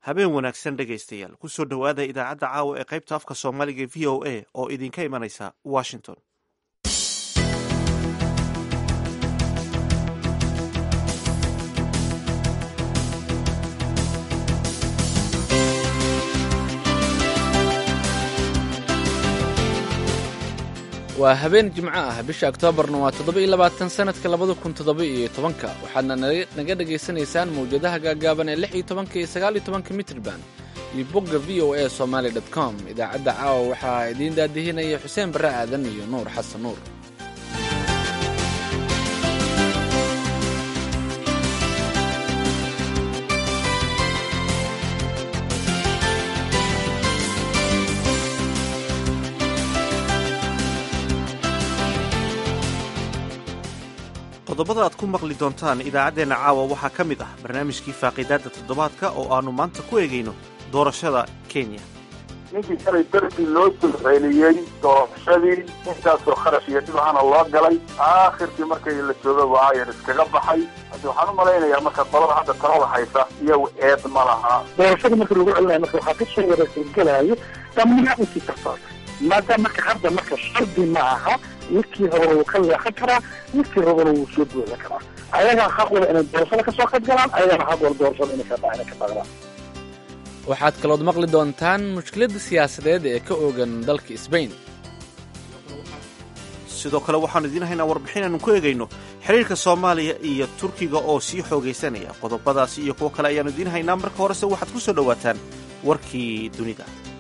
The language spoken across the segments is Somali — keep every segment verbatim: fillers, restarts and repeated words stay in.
habeen wanaagsan dhegaystayaal ku soo dhowaada idaacadda caawa ee qaybta afka soomaaliga e v o a oo idinka imanaysa washington. waa habeen jimco ah bisha oktoobarna waa toddoba-iyo labaatan sanadka labada kun toddoba-iyo tobanka waxaadna naga dhegaysanaysaan mawjadaha gaagaaban ee lix iyo tobanka iyo sagaal iyo tobanka mitrban iyo bogga v o a somaali dot com. idaacadda caawa waxaa idiin daadihinaya xuseen barre aadan iyo nuur xasan nuur. qodobada aad ku maqli doontaan idaacaddeenna caawa waxaa ka mid ah barnaamijkii faaqiidaadda toddobaadka oo aannu maanta ku eegayno doorashada kenya. ninkii shalay darbii loo sulxeeliyey doorashadii intaasoo kharash iyo dhibahana loo galay aakhirkii markay la jooga waayan iskaga baxay. haddi waxaan u malaynayaa marka qolada hadda talada haysa iyagu eed ma laha. doorashada marka lagu celinayo marka waxaa ka soo wareeggelaayo dhammaan intii kartaa maadaama marka hadda marka shardi ma aha midkii horena wuu ka leexan karaa midkii horena wuu soo buuxin karaa. ayagaa xaq wala inay doorashada ka soo qayb galaan, ayagana xaq wala doorashada inay ka inay ka baaqdaan. waxaad kalood maqli doontaan mushkiladda siyaasadeed ee ka oogan dalka Spain. sidoo kale waxaanu idiin haynaa warbixin aanu ku eegayno xiriirka Soomaaliya iyo Turkiga oo sii xoogaysanaya. qodobadaasi iyo kuwo kale ayaanu idiin haynaa. marka horese waxaad ku soo dhawaataan warkii dunida.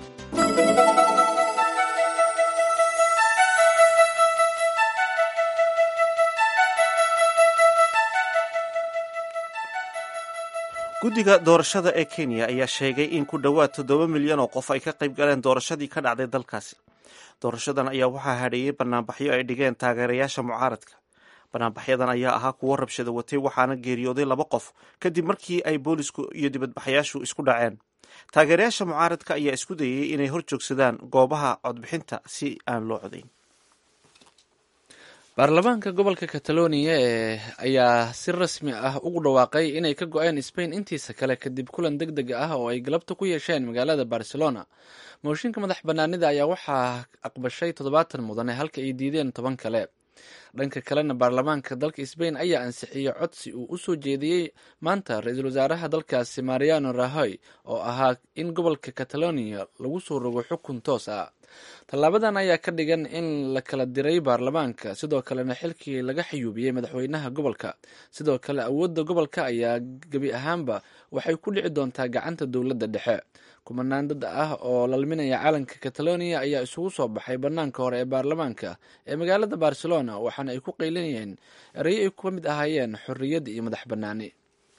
guddiga doorashada ee kenya ayaa sheegay in ku dhowaad toddoba milyan oo qof ay ka qayb galeen doorashadii ka dhacday dalkaasi. doorashadan ayaa waxaa hadheeyey banaanbaxyo ay dhigeen taageerayaasha mucaaradka. banaanbaxyadan ayaa ahaa kuwo rabshada watay waxaana geeriyooday laba qof kadib markii ay boolisku iyo dibadbaxayaashu isku dhaceen. taageerayaasha mucaaradka ayaa isku dayay inay hor joogsadaan goobaha codbixinta si aan loo codayn. baarlamaanka gobolka Catalonia ee ayaa si rasmi ah ugu dhawaaqay inay ka go-een Spain intiisa kale kadib kulan degdeg ah oo ay galabta ku yeesheen magaalada Barcelona. mooshinka madax banaanida ayaa waxaa aqbashay toddobaatan mudane halka ay diideen toban kale. dhanka kalena baarlamaanka dalka Spain ayaa ansixiyey codsi uu u soo jeediyey maanta ra-iisul wasaaraha dalkaasi Mariano Rajoy oo ahaa in gobolka Catalonia lagu soo rogo xukun toos ah. tallaabadan ayaa ka dhigan in la kala diray baarlamaanka, sidoo kalena xilkii laga xayuubiyey madaxweynaha gobolka. sidoo kale awoodda gobolka ayaa gebi ahaanba waxay ku dhici doontaa gacanta dowladda dhexe. kumanaan dad ah oo lalminaya calanka Catalonia ayaa isugu soo baxay banaanka hore ee baarlamaanka ee magaalada Barcelona, waxaana ay ku qaylinayeen erayo ay ka mid ahaayeen xorriyad iyo madax banaani.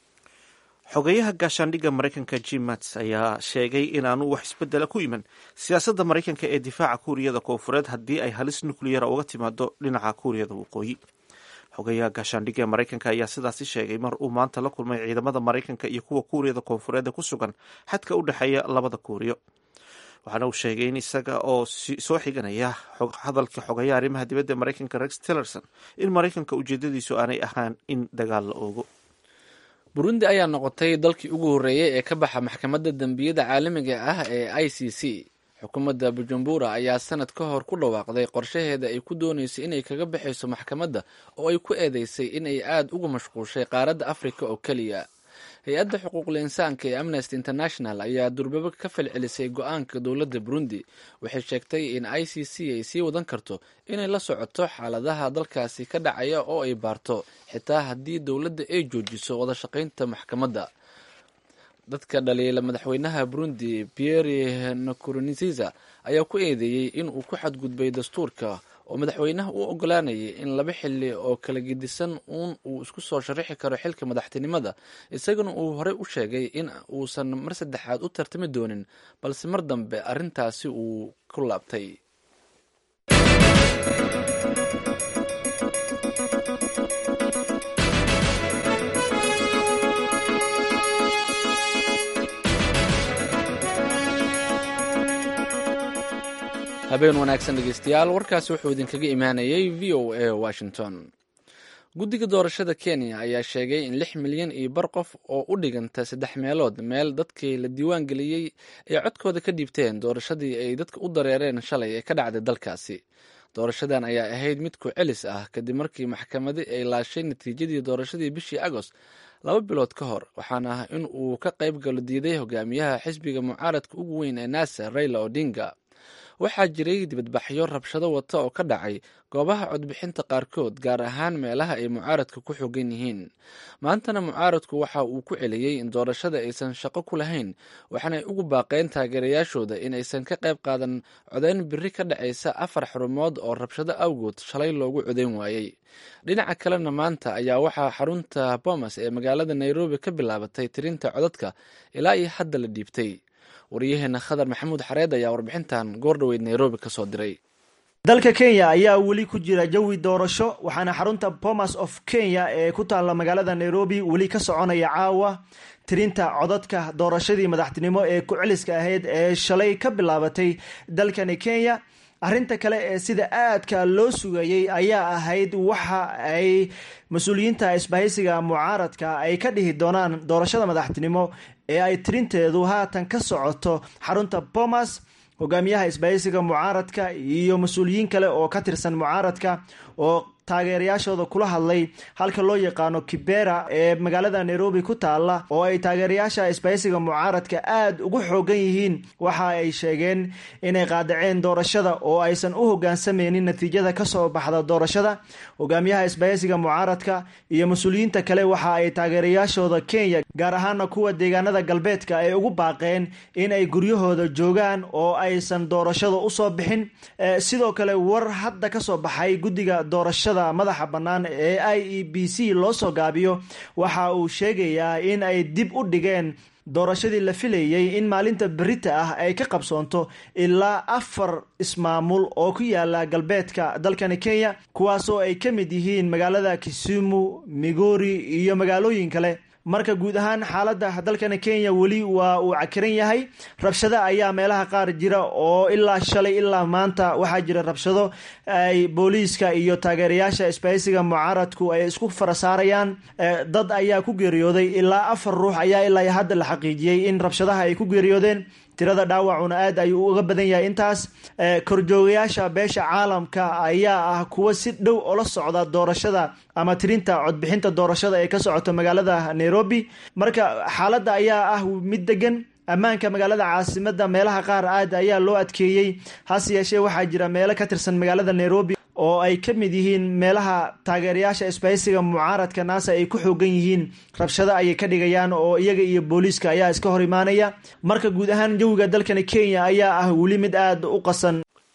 xogeyaha gaashaandhigga maraykanka Jim Mattis ayaa sheegay inaanu wax isbedela ku iman siyaasadda maraykanka ee difaaca kuuriyada koonfureed haddii ay halis nukliyara uga timaado dhinaca kuuriyada waqooyi. xogeyaha gaashaandhigga ee maraykanka ayaa sidaasi sheegay mar uu maanta la kulmay ciidamada maraykanka iyo kuwa kuuriyada koonfureed ee ku sugan xadka u dhexeeya labada kuuriyo. waxaana uu sheegay in isaga oo soo xiganaya hadalka xogeyaha arrimaha dibadda ee maraykanka Rex Tillerson in maraykanka ujeedadiisu aanay ahaan in dagaal la oogo. burundi ayaa noqotay dalkii ugu horreeyey ee ka baxa maxkamadda dembiyada caalamiga ah ee I C C. xukuumadda Bujumbura ayaa sanad ka hor ku dhawaaqday qorshaheeda ay ku doonayso inay kaga baxayso maxkamadda oo ay ku eedeysay inay aada uga mashquushay qaaradda Afrika oo keliya. hay-adda xuquuqul insaanka ee Amnesty International ayaa durbaba ka falcelisay go-aanka dowladda Burundi. waxay sheegtay in I C C ay sii wadan karto inay la socoto xaaladaha dalkaasi ka dhacaya oo ay baarto xitaa haddii dowladda ay joojiso wada shaqaynta maxkamadda. dadka dhaliila madaxweynaha Burundi Pierre Nkurunziza ayaa ku eedeeyey in uu ku xadgudbay dastuurka oo madaxweynaha u ogolaanayay in laba xilli oo kala gedisan uun uu isku soo sharaxi karo xilka madaxtinimada, isagana uu horey u sheegay in uusan mar saddexaad u tartami doonin, balse mar dambe arrintaasi uu ku laabtay. habeen wanaagsan dhegeystayaal, warkaasi wuxuu idinkaga imaanayay v o a Washington. guddiga doorashada kenya ayaa sheegay in lix milyan iyo bar qof oo u dhiganta saddex meelood meel dadkii la diiwaan geliyey ay codkooda ka dhiibteen doorashadii ay dadka u dareereen shalay ee ka dhacday dalkaasi. doorashadan ayaa ahayd mid ku celis ah kadib markii maxkamadi ay laashay natiijadii doorashadii bishii agost laba bilood ka hor, waxaana ah in uu ka qayb galo diiday hogaamiyaha xisbiga mucaaradka ugu weyn ee naasa Raila Odinga. waxaa jiray dibadbaxyo rabshado wata oo ka dhacay goobaha codbixinta qaarkood, gaar ahaan meelaha ay mucaaradka ku xogan yihiin. maantana mucaaradku waxa uu ku celiyey in doorashada aysan shaqo ku lahayn, waxaanay ugu baaqeen taageerayaashooda in aysan ka qayb qaadan codeyn biri ka dhacaysa afar xarumood oo rabshado awgood shalay loogu codeyn waayey. dhinaca kalena maanta ayaa waxaa xarunta Bomas ee magaalada Nairobi ka bilaabatay tirinta codadka ilaa iyo hadda la dhiibtay. wariyaheena khadar maxamuud xareed ayaa warbixintan goordhoweyd Nairobi ka soo diray. dalka Kenya ayaa weli ku jira jawi doorasho, waxaana xarunta Bomas of Kenya ee ku taalla magaalada Nairobi weli ka soconaya caawa tirinta codadka doorashadii madaxtinimo ee ku celiska ahayd ee shalay ka bilaabatay dalkani Kenya. arrinta kale ee sida aadka loo sugayay ayaa ahayd waxa ay mas-uuliyiinta isbahaysiga mucaaradka ay ka dhihi doonaan doorashada madaxtinimo ee ay tirinteedu haatan ka socoto xarunta Bomas. hogaamiyaha isbahaysiga mucaaradka iyo mas-uuliyiin kale oo ka tirsan mucaaradka oo taageerayaashooda kula hadlay halka loo yaqaano Kibera ee magaalada Nairobi ku taala, oo ay taageerayaasha isbahaysiga mucaaradka aad ugu xoogan yihiin, waxa ay sheegeen inay qaadaceen doorashada oo aysan u hoggaansameynin natiijada ka soo baxda doorashada. hogaamiyaha isbahaysiga mucaaradka iyo mas-uuliyiinta kale waxa ay taageerayaashooda Kenya, gaar ahaana kuwa deegaanada galbeedka, ay ugu baaqeen in ay guryahooda joogaan oo aysan doorashada u soo bixin. sidoo kale war hadda ka soo baxay guddiga doorashada madaxa bannaan ee I E B C loo soo gaabiyo waxa uu sheegayaa in ay dib u dhigeen doorashadii la filayay in maalinta berita ah ay ka qabsoonto ilaa afar ismaamul oo ku yaala galbeedka dalkani Kenya, kuwaasoo ay ka mid yihiin magaalada Kisumu, Migori iyo magaalooyin kale. marka guud ahaan xaaladda dalkani Kenya weli waa uu cakiran yahay. rabshado ayaa meelaha qaar jira oo ilaa shalay ilaa maanta waxaa jira rabshado ay booliiska iyo taageerayaasha isbahaysiga mucaaradku ay isku farasaarayaan. dad ayaa ku geeriyooday, ilaa afar ruux ayaa ilaa hadda la xaqiijiyey in rabshadaha ay ku geeriyoodeen. tirada dhaawacuna aad ayuu uga badan yahay intaas. korjoogayaasha beesha caalamka ayaa ah kuwa si dhow ola socda doorashada ama tirinta codbixinta doorashada ee ka socoto magaalada Nairobi. marka xaaladda ayaa ah mid degan. ammaanka magaalada caasimada meelaha qaar aad ayaa loo adkeeyey, hase yeeshee waxaa jira meelo ka tirsan magaalada Nairobi oo ay ka mid yihiin meelaha taageerayaasha isbahaysiga mucaaradka naasa ay ku xoogan yihiin. rabshado ayay ka dhigayaan oo iyaga iyo booliiska ayaa iska hor imaanaya. marka guud ahaan jawiga dalkani Kenya ayaa ah weli mid aad u qasan.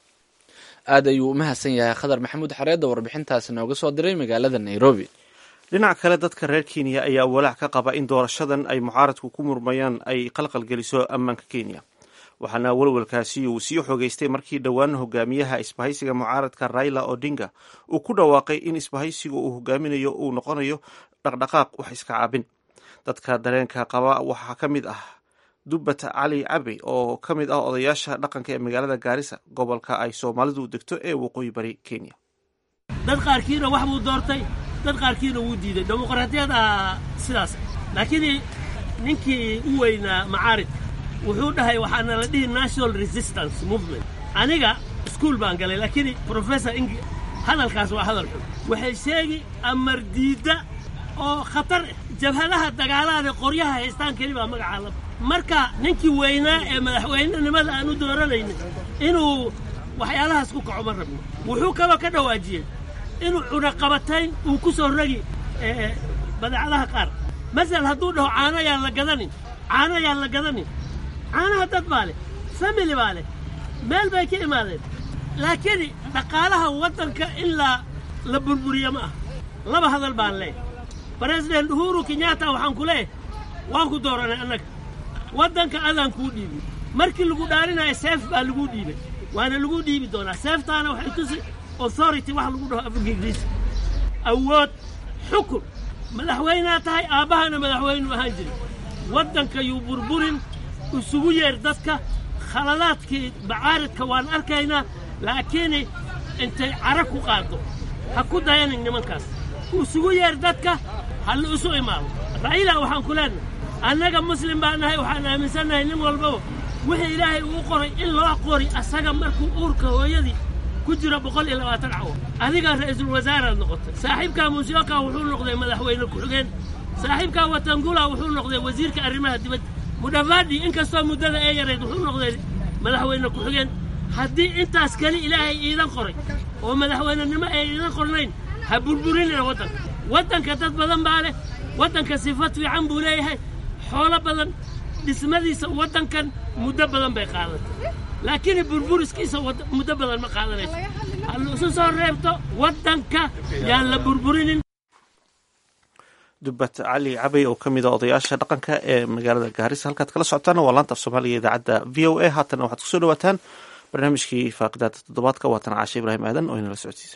aad ayuu u mahadsan yahay khadar maxamuud xareed oo warbixintaasi nooga soo diray magaalada Nairobi. dhinaca kale, dadka reer Kenya ayaa walaac ka qaba in doorashadan ay mucaaradku ku murmayaan ay qalqal geliso ammaanka Kenya. waxaana walwalkaasi uu sii xogeystay markii dhowaan hogaamiyaha isbahaysiga mucaaradka Raila Odinga uu ku dhawaaqay in isbahaysiga uu hogaaminayo uu noqonayo dhaqdhaqaaq wax iska caabin. dadka dareenka qaba waxaa ka mid ah Dubat Cali Cabi oo ka mid ah odayaasha dhaqanka ee magaalada Garissa, gobolka ay Soomaalidu degto ee waqooyi bari Kenya. dad qaarkiina wax buu doortay, dad qaarkiina wuu diiday. dimuqraadiyada sidaas, laakiin ninkii u weynaa macaarid wuxuu dhahay waxaana la dhihi national resistance movement. aniga iskuul baan galay, laakiin professor ingi hadalkaas waa hadal xun. waxay sheegi amar diida oo khatar jabhadaha dagaalada qoryaha haystaan keli baa magaca la. marka ninkii weynaa ee madaxweynenimada aan u dooranaynin inuu waxyaalahaas ku kaco ma rabno. wuxuu kaloo ka dhawaajiyey inuu cunaqabatayn uu ku soo ragi badeecadaha qaar. masal hadduu dhaho caano yaan la gadanin, caano yaan la gadanin. caanaha dad baa leh, family baa leh, meel bay ka imaadeen. laakiin dhaqaalaha waddanka ilaa la burburiya ma ah. laba hadal baan leeyahay. president Uhuru Kenyatta waxaan ku leeyahay waan ku dooranay annaga, waddanka adaan kuu dhiibay. markii lagu dhaarinayo seef baa lagu dhiibay, waana lagu dhiibi doonaa. seeftaana waxay tusi authority wax lagu dhaho afka Ingiriisi, awood, xukun. madaxweynea tahay, aabbahana madaxweynu ahaan jiray. waddanka yuu burburin, isugu yeer dadka. khaladaadkii bacaaridka waan arkaynaa, laakiin intay cara ku qaado ha ku dayanin nimankaas. isugu yeer dadka hal isu imaado raila waxaan ku leenahay annaga muslim baan nahay waxaan aaminsannahay nin walbaba wixii ilaahay uu qoray in loo qori asaga markuu uurka hooyadii ku jira boqol iyo labaatan cawo adiga ra'iisul wasaaraad noqotay saaxiibkaa musyoka wuxuu noqday madaxweyne ku-xigeen saaxiibkaa watangula wuxuu noqday wasiirka arrimaha dibadda mudavadi inkastoo muddada ee yarayd wuxuu noqday madaxweyne ku-xigeen haddii intaas keli ilaahay iidan qoray oo madaxweynenimo ay iidan qornayn ha burburinina waddanka waddanka dad badan baa leh waddanka sifad fiican buu leeyahay xoolo badan dhismadiisa waddankan muddo badan bay qaadatay laakiin burburiskiisa muddo badan ma qaadanayso hal isu soo reebto waddanka yaan la burburinin dubat cali cabay oo ka mid a odayaasha dhaqanka ee magaalada gaarisa halkaad kala socotaana waa laanta af soomaaliga idaacadda v o a haatana waxaad kusoo dhawaataan barnaamijkii faaqidaada toddobaadka waatan caashe ibraahim aadan oo inala socodsiisa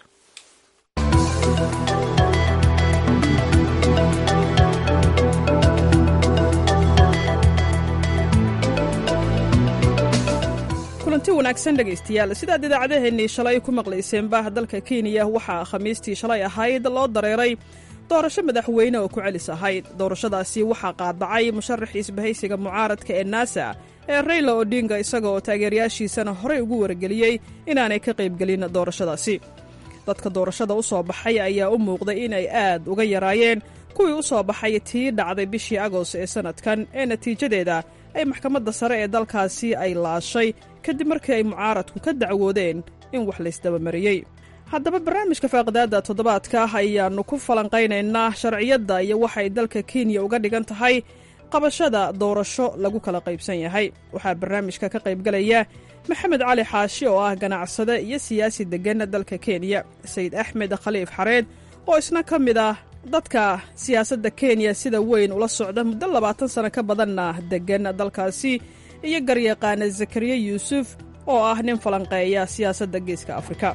kulanti wanaagsan dhegaystayaal sidaad idaacadeheennii shalay ku maqlayseenba dalka kenya waxaa khamiistii shalay ahayd loo dareeray doorasho madaxweyne oo ku celis ahayd doorashadaasi waxaa qaadacay musharaxii isbahaysiga mucaaradka ee naasa ee rayla odinga isaga oo taageerayaashiisana horey ugu wargeliyey inaanay ka qaybgelin doorashadaasi dadka doorashada u soo baxay ayaa u muuqday inay aad uga yaraayeen kuwii u soo baxay tii dhacday bishii agost ee sannadkan ee natiijadeeda ay maxkamadda sare ee dalkaasi ay laashay kadib markii ay mucaaradku ka dacwoodeen in wax laysdabamariyey haddaba barnaamijka faaqidaadda toddobaadka ayaannu ku falanqaynaynaa sharciyadda iyo waxay dalka kenya uga dhigan tahay qabashada doorasho lagu kala qaybsan yahay waxaa barnaamijka ka qaybgalaya maxamed cali xaashi oo ah ganacsade iyo siyaasi deggan dalka kenya sayid axmed khaliif xareed oo isna ka mid ah dadka siyaasadda kenya sida weyn ula socda muddo labaatan sano ka badanna deggan dalkaasi iyo garyaqaana zakariya yuusuf oo ah nin falanqeeya siyaasadda geeska afrika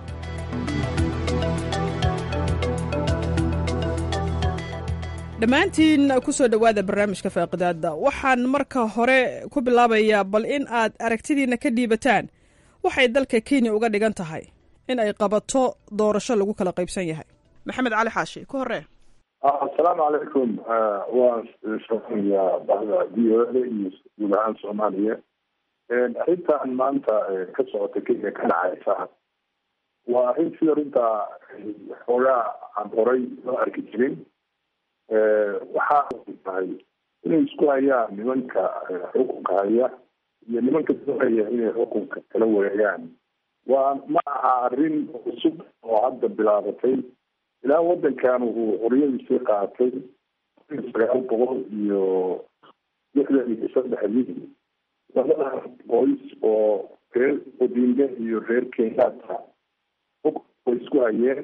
dhammaantiin ku soo dhowaada barnaamijka faaqidaadda waxaan marka hore ku bilaabayaa bal in aad aragtidiinna ka dhiibataan waxay dalka kenya uga dhigan tahay in ay qabato doorasho lagu kala qaybsan yahay maxamed cali xaashi ku horee asalaamu calaykum waan shaqeeyaa bahda v o a iyo guud ahaan soomaaliya arrintan maanta ka socota kenya ka dhacaysa waa arrin sida runtaa xoogaa aan horay loo arki jirin waxaa tahay inay isku hayaan nimanka xukunka haya iyo nimanka doonaya inay xukunka kala wareegaan waa ma aha arrin cusub oo hadda bilaabatay ilaa waddankan uu xoriyadiisii qaatay sagaal boqol iyo lixdan iyo saddexdii labada qoys oo reer odinga iyo reer kenyatta xukunka isku hayeen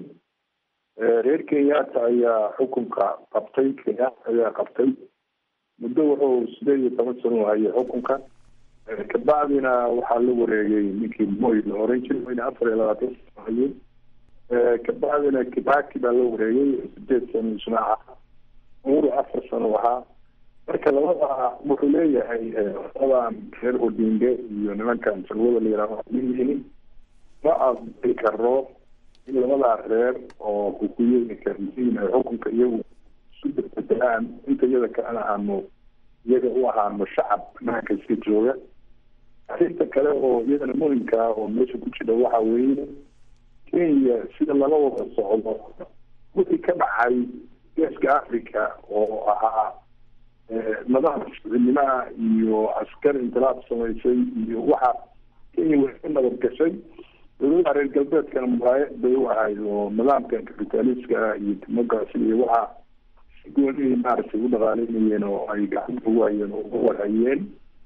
reer kenyatta ayaa xukunka qabtay kenyatta ayaa qabtay muddo wuxuu sideed iyo toban sano hayay xukunka kabacdina waxaa la wareegay ninkii moy la oran jiray wayna afar iyo labaatan sano hayay kabacdina kibaki baa la wareegay sideed sano isna ahaa umuru afar sano ahaa marka labada wuxuu leeyahay labadan reer odinge iyo nimankan salwada la yihahdo yihiin ma aqbali karo in labadaa reer oo hukuyooyinka yihiin ay xukunka iyagu isu bedbedelaan inta iyada kalena aanu iyaga u ahaano shacab naanka iska jooga arrinta kale oo iyadana muhimka ah oo meesha ku jira waxa weeye kenya sida lala wada socdo wixii ka dhacay geeska africa oo ahaa nidaam shucibnimaha iyo askar intilaab samaysay iyo waxa kenya way ka nabad gashay dowladaha reer galbeedkana muraayad bay u ahayd oo nidaamkan kapitaliska iyo democracy iyo waxa si goonihii maaragtay u dhaqaaleynayeen oo ay gacanta ugu hayeen oo uga warhayeen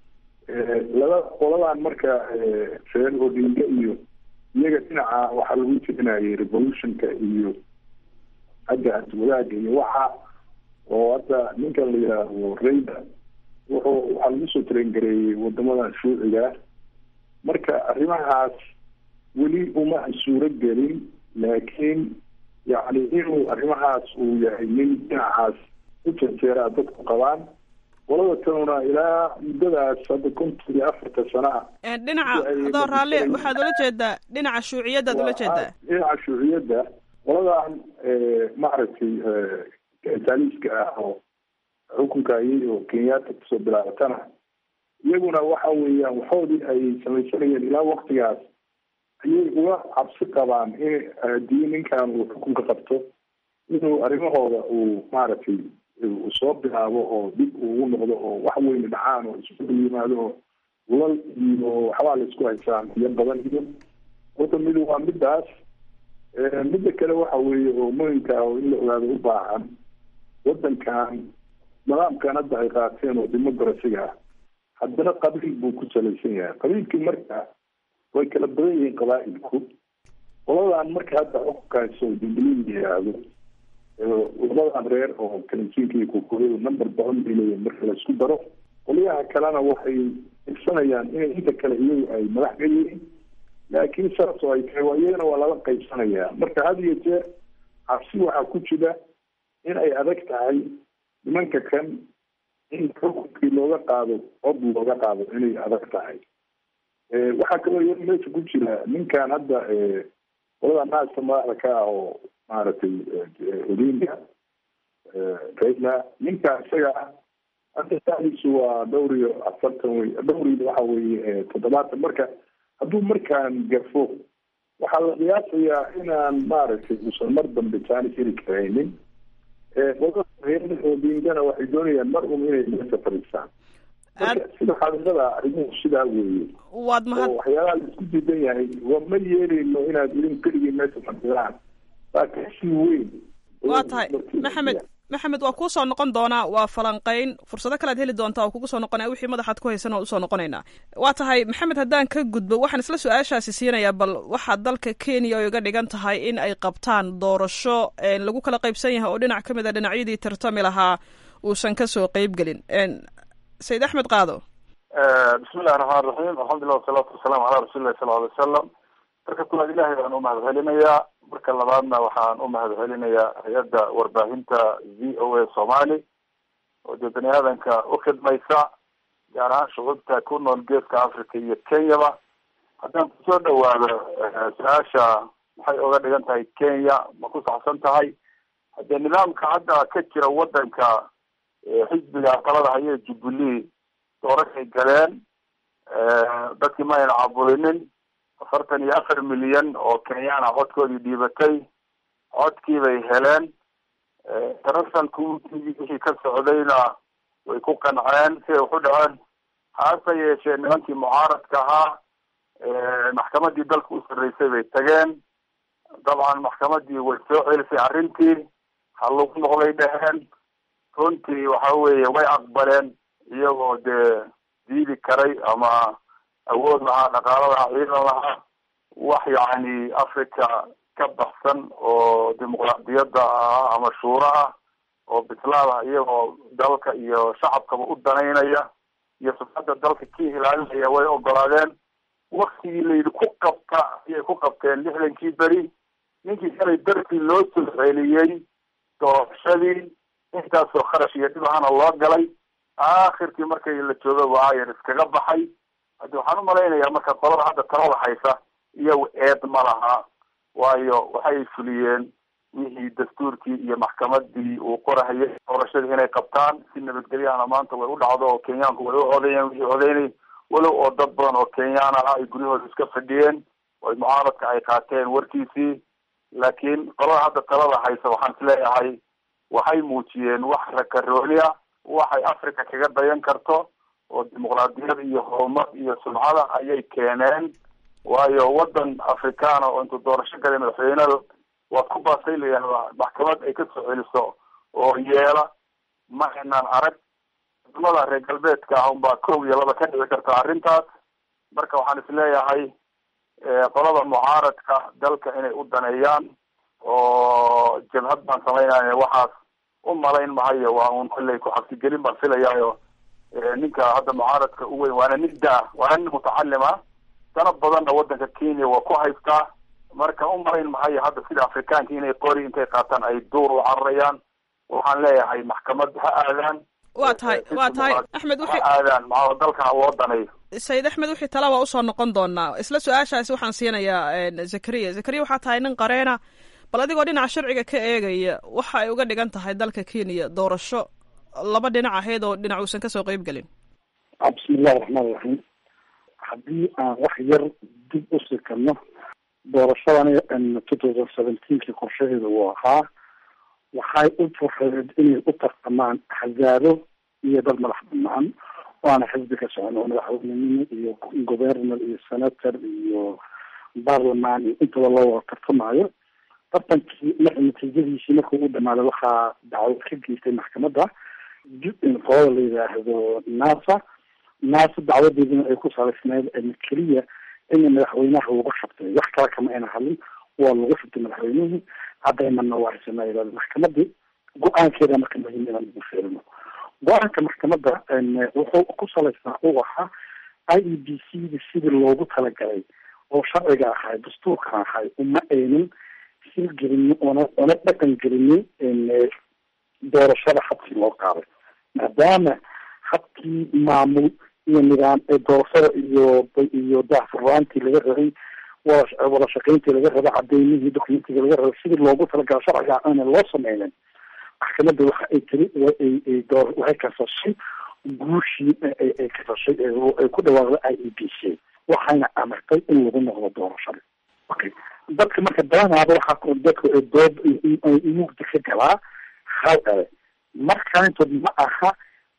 laba qoladan marka reer odinga iyo iyaga dhinaca waxaa lagu jerinayay revolutionka iyo xagga wadaagga iyo waxa oo hadda ninkan la yidhaahdo rayda wuxuu waxaa lagu soo tarengareeyey wadamadan shuuciga marka arrimahaas weli uma suuro gelin laakiin yacni inuu arrimahaas uu yahay nin dhinacaas u janjeeraa dadku qabaan qolada kanuna ilaa muddadaas hadda konton iyo afarta sana ah dhinaca adoo raalle waxaad ula jeedaa dhinaca shuuciyaddaad ula jeedaa dhinaca shuuciyadda qoladan maaragtay taaliiska ah oo xukunka ayay oo kenyaata kusoo bilaabatana iyaguna waxa weeyaan waxoodii ay samaysanayeen ilaa waktigaas ayay uga cabsi qabaan in haddii ninkan uu xukunka qabto inuu arrimahooda uu maaragtay uu soo bilaabo oo dib ugu noqdo oo wax weyn dhacaan oo isbedel yimaado oo ulal iyo waxbaa la isku haysaan iyo badan iyo horta midu waa midaas. midda kale waxa weeye oo muhimka ah oo in la ogaado u baahan wadankan nidaamkan hadda ay qaateen oo dimuqrasiga ah haddana qabiil buu ku salaysan yahay. qabiilkii marka way kala badan yihiin qabaa'ilku. qoladan marka hadda xukunkaas oo jubilee yiraahdo labadan reer oo kalinjiinka iyo kukuuriyadu number badan bay leeyihiin marka la isku daro. qolyaha kalena waxay igsanayaan inay inta kale iyagu ay madax ka yihiin, laakiin saas oo ay tahay waa iyagana waa lala qaybsanayaa. marka had iyo jeer cabsi waxaa ku jira in ay adag tahay nimanka kan in xukunkii looga qaado cod looga qaado inay adag tahay. waxaa kaloo iyada meesha ku jira ninkan hadda qolada naasta madaxda ka ah oo maaragtay odinga raila ninka isaga ah hadda saadiisu waa dhowr iyo afartan wey dhowr iyo waxa weeye toddobaatan. marka hadduu markaan gafo waxaa la qiyaasayaa inaan maaragtay uusan mar dambe jaanis heli karaynin. qolada odingana waxay doonayaan mar un inay meesha fadhiistaan. marka sida xaqiiqada arrimuhu sidaa weeye. waad mahad waxyaalaha la isku diidan yahay waa ma yeeleyno inaad idin keligii meesha fadhidaan. waa kasi weyn. waa tahay maxamed maxamed waa kuu soo noqon doonaa. waa falanqayn fursado kale ad heli doontaa oo kugu soo noqonaya wixii madaxaad ku haysan oo usoo noqonaynaa. waa tahay maxamed haddaan ka gudbo waxaan isla su-aashaasi siinayaa bal waxaa dalka kenya oo iga dhigan tahay in ay qabtaan doorasho lagu kala qaybsan yahay oo dhinac ka mid a dhinacyadii tartami lahaa uusan kasoo qeyb gelin. sayid axmed qaado. bismillahi raxmaan raxiim alxamdulilah wasalaatu wasalaamu calaa rasuulillahi sala alay wasalam. marka kulaad ilahay baan u mahad celinayaa. marka labaadna waxaan u mahad celinayaa hay-adda warbaahinta v o a somali oo dee bani aadanka u khidmaysa gaar ahaan shucuubta ku nool geeska africa iyo kenyaba. haddaan kusoo dhawaado su-aasha maxay oga dhigan tahay kenya ma ku saxsan tahay? haddee nidaamka hadda ka jira wadanka xisbiga talada haye jubilee doorashay galeen dadkii ma ayna caburinin. afartan iyo afar milyan oo kenyaan ah codkoodii dhiibatay, codkii bay heleen. tarasanku wixii ka socdayna way ku qanceen siday waxu dhaceen. hase yeeshee nimankii mucaaradka ahaa maxkamadii dalka u sarreysay bay tageen. dabcan maxkamadii way soo celisay arrintii ha lagu noqday dheheen. runtii waxa weeye way aqbaleen iyagoo dee diidi karay ama awood lahaa, dhaqaalo lahaa, ciidan lahaa, wax yacni africa ka baxsan oo dimuqraadiyadda ah ama shuura ah oo bislaada iyagoo dalka iyo shacabkaba u danaynaya iyo sufcadda dalka ka ilaalinaya way ogolaadeen. waktigii layidhi ku qabta ayay ku qabteen lixdankii beri. ninkii shalay dartii loo soo celiyey doorashadii intaasoo kharash iyo dhib ahana loo galay. aakhirkii markay la jooga waayan iskaga baxay. haddi waxaan u malaynayaa marka qolada hadda talada haysa iyagu eed ma laha, waayo waxay fuliyeen wixii dastuurkii iyo maxkamadii uu qorahayay doorashadii inay qabtaan si nabadgelyahana maanta way u dhacdo oo kenyaanku way u codeeyeen wixii codeynay walow oo dad badan oo kenyaan ah ay guryahooda iska fadhiyeen oo mucaaradka ay qaateen warkiisii. laakiin qolada hadda talada haysa waxaan isleeyahay waxay muujiyeen wax rakarooli ah, waxay africa kaga dayan karto oo dimuqraadiyada iyo horumar iyo sumcada ayay keeneen. waayo wadan afrikaana oo intuu doorasho galay madaxweynada waad ku baasay layaha maxkamad ay kasoo celiso oo yeela ma aynaan arag. wadamada reer galbeedka ah unbaa kow iyo laba ka dhici karta arrintaas. marka waxaan isleeyahay qolada mucaaradka dalka inay u daneeyaan oo jabhad baan samaynaya waxaas u malayn mahayo. waa un kolley ku xabsigelin baan filayaayo ninka hadda mucaaradka u weyn waana nin da waana nin mutacalima sana badanna wadanka kenya waa ku haystaa. marka u malayn mahayo hadda sida afrikaanka inay qori intay qaataan ay duur u cararayaan. waxaan leeyahay maxkamad ha aadaan. waa tahay waa tahay axmed ha aadaan maa dalka ha loo daneeyo. sayid axmed wixii tala waa usoo noqon doonaa. isla su-aashaasi waxaan siinayaa zakariya. zakariya waxaa tahay nin qareena bal adigoo dhinaca sharciga ka eegaya waxa ay uga dhigan tahay dalka kenya doorasho laba dhinac ahayd oo dhinac uusan kasoo qeyb gelin. bismillahi raxmaani raxiim. haddii aan wax yar dib u sii karno doorashadani two thousand seventeenkii qorshaheeda uu ahaa waxay u furreed inay u tartamaan axzaabo iyo dad madax banaan oo aan xisbi ka socon oo madaxweynenimo iyo governor iyo senator iyo baarlamaan iyo intaba loo wada tartamayo. tartankii natiijadiisii markuu u dhamaaday waxaa dacwad ka geystay maxkamadda qolada la yidhaahdo nasa nasa dacwadeedina ay ku salaysneed keliya in madaxweynaha lagu shubtay wax kale kama ayna hadlin waa lagu shubtay madaxweynihii cadaymana waa haysanaa maxkamadii go-aankeeda marka muhiim inaan ugu fiirino. go-aanka maxkamadda wuxuu ku salaysnaa uu ahaa i e b c da sidii loogu talagalay oo sharciga ahay dastuurka ahay uma aynin sil gelini ona ona dhaqan gelini doorashada habkii loo qaaday maadaama habkii maamul iyo nidaam ee doorashada iyo iyo daahfurnaantii laga rabay wada wada shaqayntii laga rabay cadeymihii dokumentiga laga rabay sidii loogu talagala sharciga aana loo sameynin. maxkamadda waxa ay tiri ay door waxay kasashay guushii ay kasashay ay ku dhawaaqday i e b c waxayna amartay in lagu noqdo doorashada. okay dadka marka badanaaba waxaa dadka dood mugdi ka galaa hal ele markaantood ma aha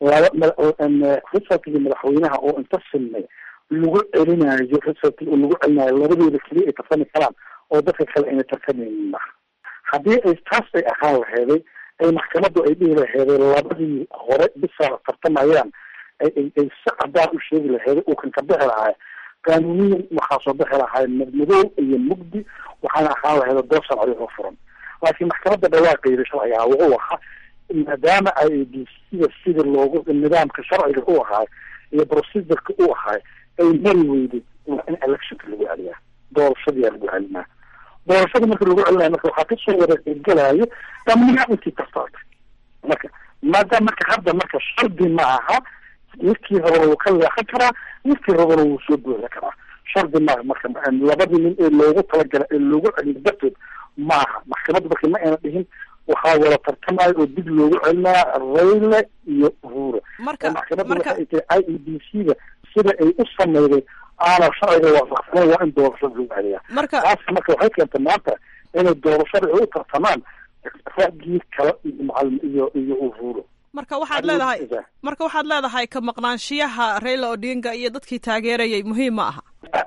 risalkii madaxweynaha oo inta sinmay lagu celinayo risalkii oo lagu celinayo labadooda keliya ay tartami karaan oo dadka kale ayna tartamaynin maha. haddii ay taas ay ahaan laheeday ay maxkamaddu ay dhihi laheeday labadii hore bisa tartamayaan ay ay si cadaan u sheegi laheeday uu kan ka bixi lahaay qaanuuniyan waxaa soo bixi lahaay madmadow iyo mugdi waxaana ahaan laheeda door sharci oo furan. laakiin maxkamadda dhawaaqeeda sharciga wuxuu ahaa maadaama ay b sida sida loogu nidaamka sharciga u ahaay iyo procedureka u ahaay ay mari weyday waa in electionka lagu celiyaa doorashadiyaa lagu celinaa. doorashada marka lagu celinayo marka waxaa kasoo wareegelayo dhammaan intii tartaartay marka maadaama marka hadda marka shardi ma aha midkii horena wuu ka leexan karaa midkii horena wuu soo gooda karaa shardi maaha marka labadii nin ee loogu talagala ee loogu celiyo darteed maaha. maxkamadda marka ma ayna dhihin waxaa wada tartamayo oo dib loogu celinaa rayle iyo uhuru. marka maxkamadda waxa ay tahay i e b c da sida ay u sameyday aana sharciga waafaqsaneyn waa in doorashada lagu celiyaa. marka taas marka waxay keentay maanta inay doorashada ay u tartamaan raggii kale iyo macalin iyo iyo uhuru. marka waxaad leedahay marka waxaad leedahay ka maqnaanshiyaha Raila Odinga iyo dadkii taageerayay muhiim ma aha.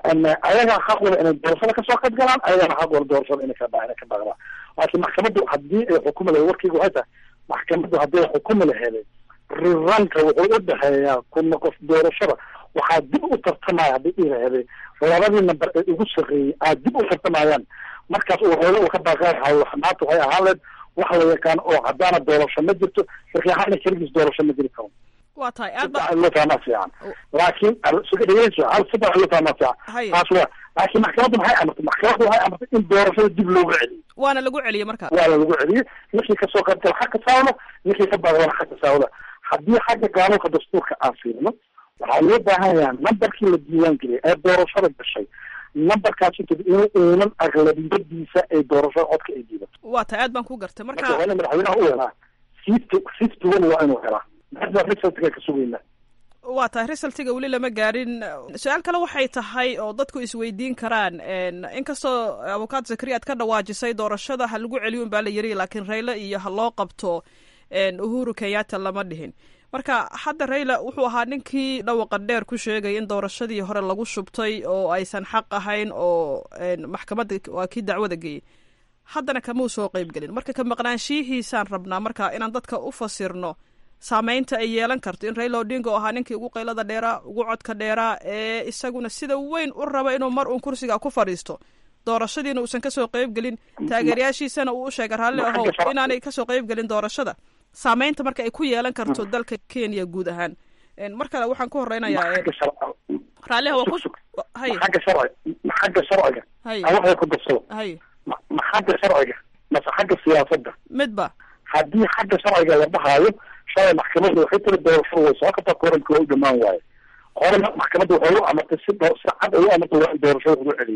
ayaga xaq wala inay doorashada kasoo qayb galaan ayaga xaq wala doorashada inay ka dhacaan ka dhaqmaan. laakiin maxkamaddu haddii ay xukumo lahayd warkaygu waxay tahay maxkamaddu haddii ay xukumo lahayd riranka wuxuu u dhexeeyaa ku noqos doorashada waxaa dib u tartamaya haddii dhihi lahayd labadii namber ee ugu sarreeyey aad dib u tartamayaan markaas uu Raila uu ka baaqayo maanta waxay ahaan lahayd wax la yaqaan oo haddaana doorasho ma jirto sarkiixaana keligiis doorasho ma jiri karo. waa tahay aad baa loo fahmaa fiican laakiin suga dhegeyso hal saddex loo fahmaa fiican taas waa laakiin maxkamaddu maxay amartay maxkamaddu waxay amartay in doorashada dib loogu celiyo waana lagu celiyey marka waana lagu celiyey ninkii kasoo qaybgala xagga saawla ninkii ka baaqdana xagga saawla. haddii xagga qaanuunka dastuurka aan fiirno waxaa loo baahan yahaa nambarkii la diiwaan geliyay ee doorashada gashay nambarkaas inta inuu uunan aglabiyadiisa ay doorashada codka ay diidato. waa tahay aad baan ku gartay marka waa in madaxweynaha u helaa fifty fifty one waa inuu helaa hadda resultka ka sugayna. waa tahay resultiga weli lama gaarin. su-aal kale waxay tahay oo dadku isweydiin karaan inkastoo abukaad zakari aad ka dhawaajisay doorashada ha lagu celiyo baa la yiri laakiin Raila iyo ha loo qabto Uhuru Kenyatta lama dhihin. marka hadda Raila wuxuu ahaa ninkii dhawaqa dheer ku sheegay in doorashadii hore lagu shubtay oo aysan xaq ahayn oo maxkamadda waa kii dacwada geeyey haddana kamuu soo qayb gelin. marka ka maqnaanshiyihiisaan rabnaa marka inaan dadka u fasirno saameynta ay yeelan karto in Raila Odinga oo ahaa ninkii ugu qaylada dheeraa ugu codka dheeraa ee isaguna sida weyn u raba inuu mar uun kursiga ku fadhiisto doorashadiina uusan kasoo qayb gelin taageerayaashiisana uu u sheegay raalli ahow inaanay kasoo qayb gelin doorashada saameynta marka ay ku yeelan karto dalka Kenya guud ahaan. mar kale waxaan ku horeynayaa raalliha waa ku hay xagga sharciga xagga sharciga waxay ku darsado hay ma xagga sharciga ma xagga siyaasadda midba haddii xagga sharciga la dhahayo shalay maxkamadda waxay tiri doorashada way soo qabtaa koranka waa u dhamaan waaye hore maxkamadda waxay u amartay si si cad ay u amartay waa in doorashada lagu celiyaa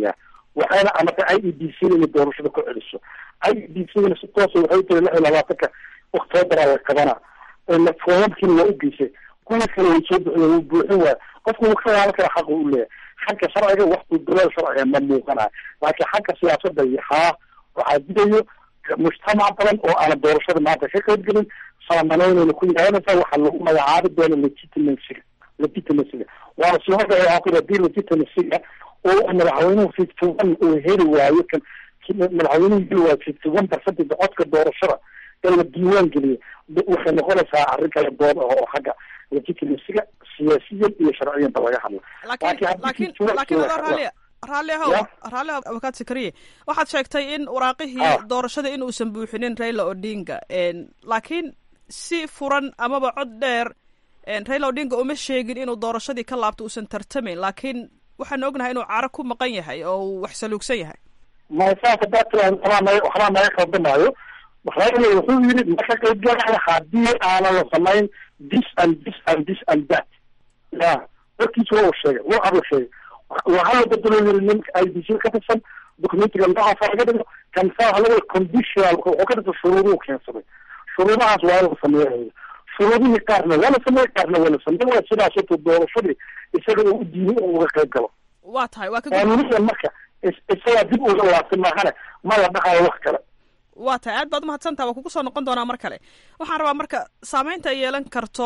waxayna amartay i e d c inay doorashada ku celiso i e d c-na si toosa waxay tiri lix iyo labaatanka octoobaraa la qabanaa foomamkiina waa u geysay kuwa kale way soo buxiyeen wuu buuxin waaya qofku wuu ka laaban kara xaqa u leeyahay xagga sharciga waxbuu dalaal sharciga ma muuqanayo laakiin xagga siyaasadda iyo haa waxaa didayo mujtamac badan oo aana doorashada maanta ka qayb gelin saamanaynayna ku yaadanaysaa waxaa lagu magacaabi doona legitimacyga legitimacyga waana sii horda aakhir hadii legitimacyga oo madaxweynuhu fifty one uu heli waayo kan madaxweynuhu heli waayo fifty one percentage codka doorashada in la diiwaan geliyo waxay noqonaysaa arrin kala dood oo xagga legitimacyga siyaasiyan iyo sharciyan ba laga hadla laakiin laakiin raalli raalli ahow raalli abakaad sikariye waxaad sheegtay in waraaqihii doorashada inuusan buuxinin Raila Odinga laakiin si furan amaba cod dheer Raila Odinga uma sheegin inuu doorashadii ka laabto uusan tartamayn laakiin waxaan ognahay inuu caro ku maqan yahay oo wax saluugsan yahay maasaaka dadka waxbaa naga khaldamaayo Raila wuxuu yidhi ma ka qayb galaya haddii aanan la samayn this and this and this and that ya dadkiisu waa u sheegay waa adu sheegay waxaa la bedelo yiri ninka i d c ka tirsan documentiga magaca laga dhigo kan saa laga conditional wuxuu ka dhigay shuruudo keensaday shuruudahaas waa la sameeyay shuruudihii qaarna waa la sameeyay qaarna waa la sameeyay waa sidaas oo doorashadii isaga uu diiday oo uga qayb galo waa tahay waa ka gudbiyay marka isaga dib u laabtay maahane ma la dhaxayo wax kale waa tahay aad baad umahadsantaha waa kugu soo noqon doonaa mar kale waxaan rabaa marka saameynta ay yeelan karto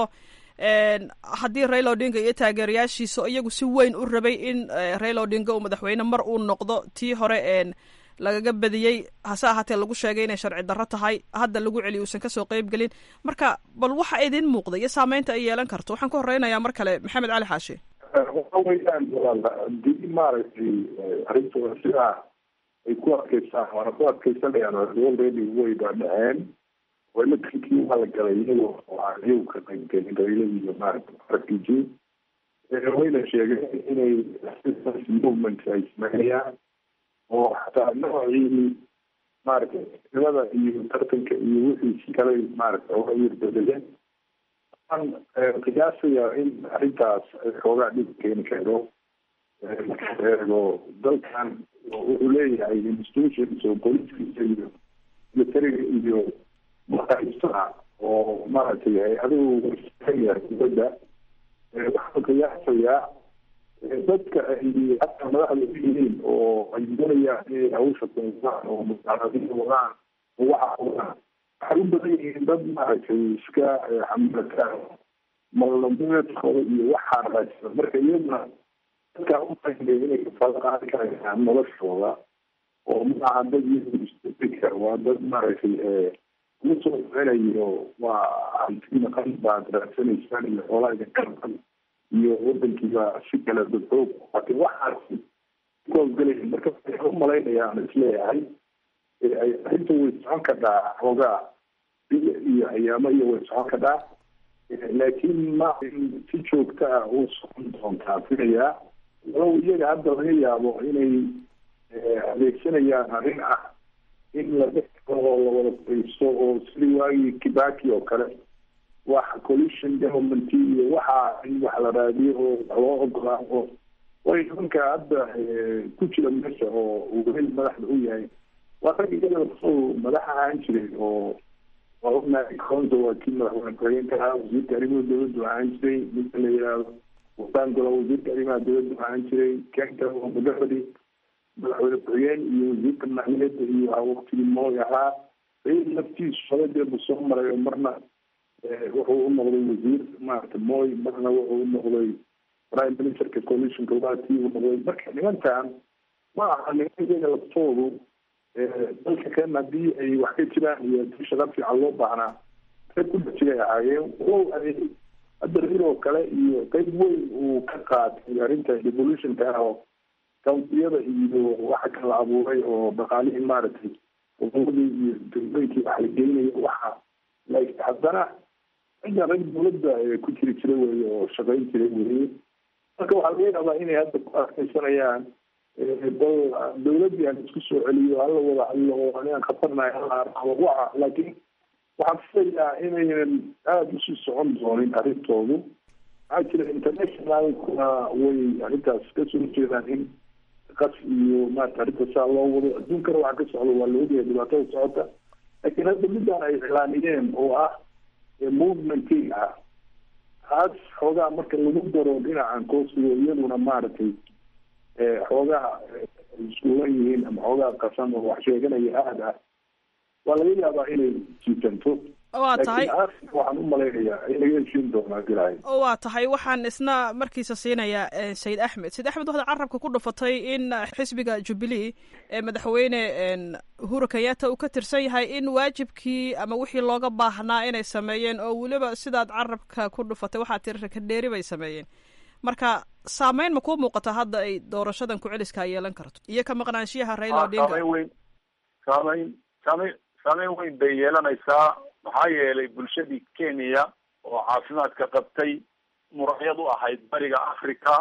haddii Raila Odinga iyo taageerayaashiisa iyagu si weyn u rabay in Raila Odinga uu madaxweyne mar uu noqdo tii hore lagaga badiyey hase ahaatee lagu sheegay inay sharci darro tahay hadda lagu celiyo uusan kasoo qayb gelin marka bal waxa idin muuqda iyo saameynta ay yeelan karto waxaan ku horeynayaa mar kale maxamed cali xaashi waxa weeyaan dii maaragtay arrinta sidaa ay ku adkeystaan waana ku adkeysanayaan already way baa dhaceen walakinkii waa la galay iyagoo aan iyagu ka qaybgelin Raila iyo maaragtay aragtiji wayna sheegeen inay movement ay sameeyaan oo xataa noocii maaragtay nabada iyo tartanka iyo wixii si kale maaragtay uga yirbedeleen aan qiyaasaya in arrintaas xoogaa dhib keeni karo eego dalkan wuxuu leeyahay institutions oo booliskiisa iyo militariga iyo maqaayistaa oo maaragtay hay-aduhu warshaqeeya dibadda waxaa qiyaasayaa dadka ay hataa madaxda u yihiin oo ay doonayaan inay hawsha kuudaan oo musaaradiin wadaan oo waxa wadaan waxay u badan yihiin dad maaragtay iska xamalataan malnameedkooda iyo waxaa raajisa marka iyaduna dadkaa u fahiday inay kafala qaadi karayaan noloshooda oo maaha dad iyaga waa dad maaragtay la soo celinayo waa hantiina qalin baad raadsanaysaan iyo xoolaa idin qalqan iyo wadankiiba si kale dadxoog laakiin waxaasi kuhawlgelaya marka waxay u malaynayaan isleeyahay arrinta way socon kadhaa xoogaa iyo ayaamo iyo way socon kadhaa laakiin ma si joogta ah u socon doontaa filayaa walow iyaga hadda laga yaabo inay adeegsanayaan arrin ah in la oo lawada faiisto oo sidii waagii kibaki oo kale wax coalition government iyo waxa in wax la raadiyo oo loo ogolaa oo way nimanka hadda ku jira meesha oo uu weli madaxda u yahay waa rag iyada soo madax ahaan jiray oo waa ognahay konzo waa kii madaxweyne ku-xigeenka ahaa wasiirka arrimaha dowladdu ahaan jiray ninka la yidhaahdo wasaangola wasiirka arrimaha dowladdu ahaan jiray kenta oo mudafadi madaxweyne ku-xigeen iyo wasiirka maaliyadda iyo waqtigii mooy ahaa rail laftiisu shabadeebu soo maray oo marna wuxuu u noqday wasiir maaragtay mooy marna wuxuu u noqday prime ministerka coalitionka waatii u noqday marka nimankan ma aha nimankeeda laftoodu dalka kan haddii ay wax ka jiraan iyo si shaqa fiican loo baahnaa qayb ku dhajigay ahaayeen wow hadda rail oo kale iyo qayb weyn uu ka qaatay arrinta devolutionka ah oo countiyada iyo waxa kala abuuray oo dhaqaalihii maaragtay goboladii iyo dowlankii wax la geynayo waxa like haddana cidda rag dowladda ku jiri jiray weye oo shaqayn jiray weye marka waxaa laga yaabaa inay hadda ku adkeysanayaan bal dowladdii aan isku soo celiyo hala wada hadlo oo anigaan khatarnahay hala arabo waxa laakiin waxaan filayaa inaynan aada usii socon doonin arrintoodu waxaa jira internationalkuna way arrintaas kasoo horjeedaan in qas iyo maarata arrinta saa loo wado adduunkana waxa ka socda waa la ogyahay dhibaatada socota laakiin hadda midaan ay iclaamiyeen oo ah movementing ah taas xoogaa marka lagu daro dhinacan koosigo iyaduna maaragtay xoogaa iskuulan yihiin ama xoogaa qasan oo wax sheeganaya aada ah waa laga yaabaa inay jiitanto waa tahay waxaan u malaynayaa in laga heshiin doonaa dilaayo waa tahay waxaan isna markiisa siinayaa sayid axmed sayid axmed waxaad carabka ku dhufatay in xisbiga jubilee ee madaxweyne uhuru kenyatta uu ka tirsan yahay in waajibkii ama wixii looga baahnaa inay sameeyeen oo weliba sidaad carabka ku dhufatay waxaa tiri rakadheeri bay sameeyeen marka saameyn ma kuu muuqata hadda ay doorashadan ku-celiskaa yeelan karto iyo ka maqnaanshiyaha Raila Odinga saameyn weyn saameyn saameyn saameyn weyn bay yeelanaysaa maxaa yeelay bulshadii Kenya oo caafimaadka qabtay muraayad u ahayd bariga Africa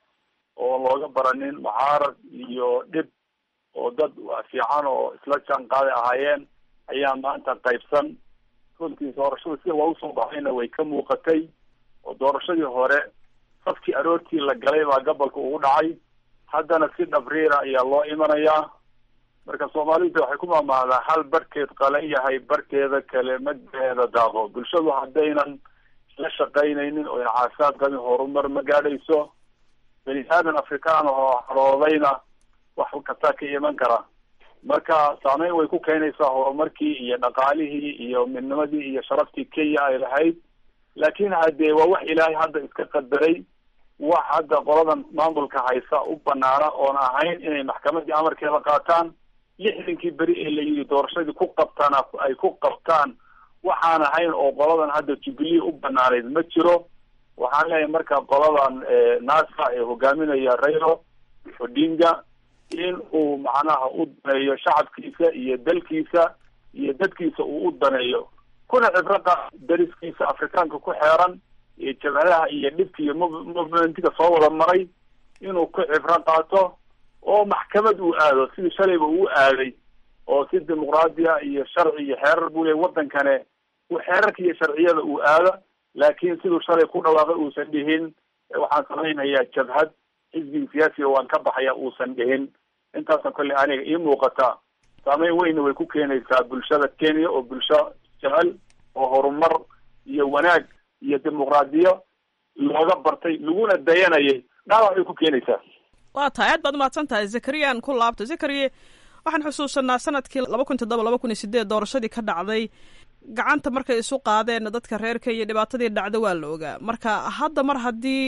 oo looga baranin mucaarad iyo dhib oo dad fiican oo isla jaan qaaday ahaayeen ayaa maanta qaybsan runtii doorashada si loogu soo baxayna way ka muuqatay oo doorashadii hore safkii aroortii la galay baa gobolka ugu dhacay haddana si dhabriira ayaa loo imanayaa marka Soomaalidu waxay ku maamaadaa hal barkeed qalan yahay barkeeda kale magaceeda daaqo bulshadu haddaynan la shaqaynaynin oo caafimaad qabin horumar ma gaadhayso bani aadan afrikaan oo xoroodayna wax kasta ka iman kara marka saameyn way ku keenaysaa horumarkii iyo dhaqaalihii iyo midnimadii iyo sharaftii Kenya ay lahayd laakiin haddee waa wax ilaahay hadda iska qadaray wax hadda qoladan maamulka haysa u banaana oon ahayn inay maxkamadii amarkeeda qaataan lixdankii beri ee la yidhi doorashadii ku qabtaan ay ku qabtaan waxaan ahayn oo qoladan hadda Jubilee u banaaneyd ma jiro waxaan leeyahay marka qoladan NASA ee hogaaminaya Raila Odinga in uu macnaha u daneeyo shacabkiisa iyo dalkiisa iyo dadkiisa uu u daneeyo kuna cibraqa dariskiisa Afrikaanka ku xeeran iyo jabhadaha iyo dhibka iyo movementiga soo wada maray inuu ku cibro qaato oo maxkamad uu aado sidii shalayba uu aaday oo si dimuqraadiya iyo sharci iyo xeerar buu leeyahay wadankane uu xeerarka iyo sharciyada uu aado laakiin siduu shalay ku dhawaaqay uusan dhihin waxaan samaynayaa jabhad xisbiga siyaasiga waan ka baxaya uusan dhihin intaasna kolley aniga ii muuqata saameyn weyna way ku keenaysaa bulshada Kenya oo bulsho jecel oo horumar iyo wanaag iyo dimuqraadiyo looga bartay laguna dayanayay dhaawac ay ku keenaysaa waa tahay aad baad umahadsan tahay Zakariyan ku laabto Zakariye waxaan xusuusanaa sanadkii laba kun iyo toddoba laba kun iyo sideed doorashadii ka dhacday gacanta markay isu qaadeen dadka reer Kenya dhibaatadii dhacday waa la ogaa marka hadda mar haddii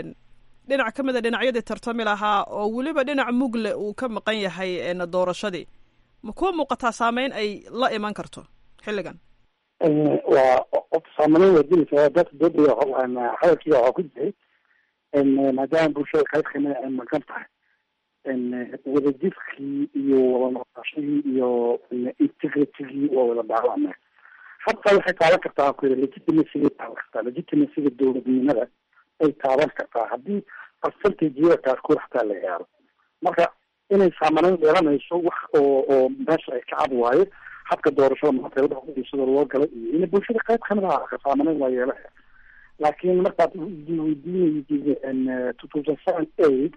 dhinac ka mid a dhinacyadii tartami lahaa oo weliba dhinac mugle uu ka maqan yahay doorashadii ma kuwa muuqataa saameyn ay la iman karto xilligan waa saameyn wajinaysa dadka dowladda hadalkiiga waxaa ku jiray maadaama bulshada qayb kamida ay maqan tahay wadajirkii iyo wada noqoshadii iyo integritygii waa wada dhaawacmay hataa waxay taaban kartaa ku yidhi legitimacyga taaban kartaa legitimacyga dowladnimada ay taaban kartaa haddii percentageyada qaarkood hataa la gaaro marka inay saamaneyn yeelanayso wax oo oo meesha ay ka cad waayo habka doorashada maanta sida loo galay iyo in bulshada qayb kamid ah saamaneyn waa yeelaya laakiin markaad weydiinaysa two thousand seven eight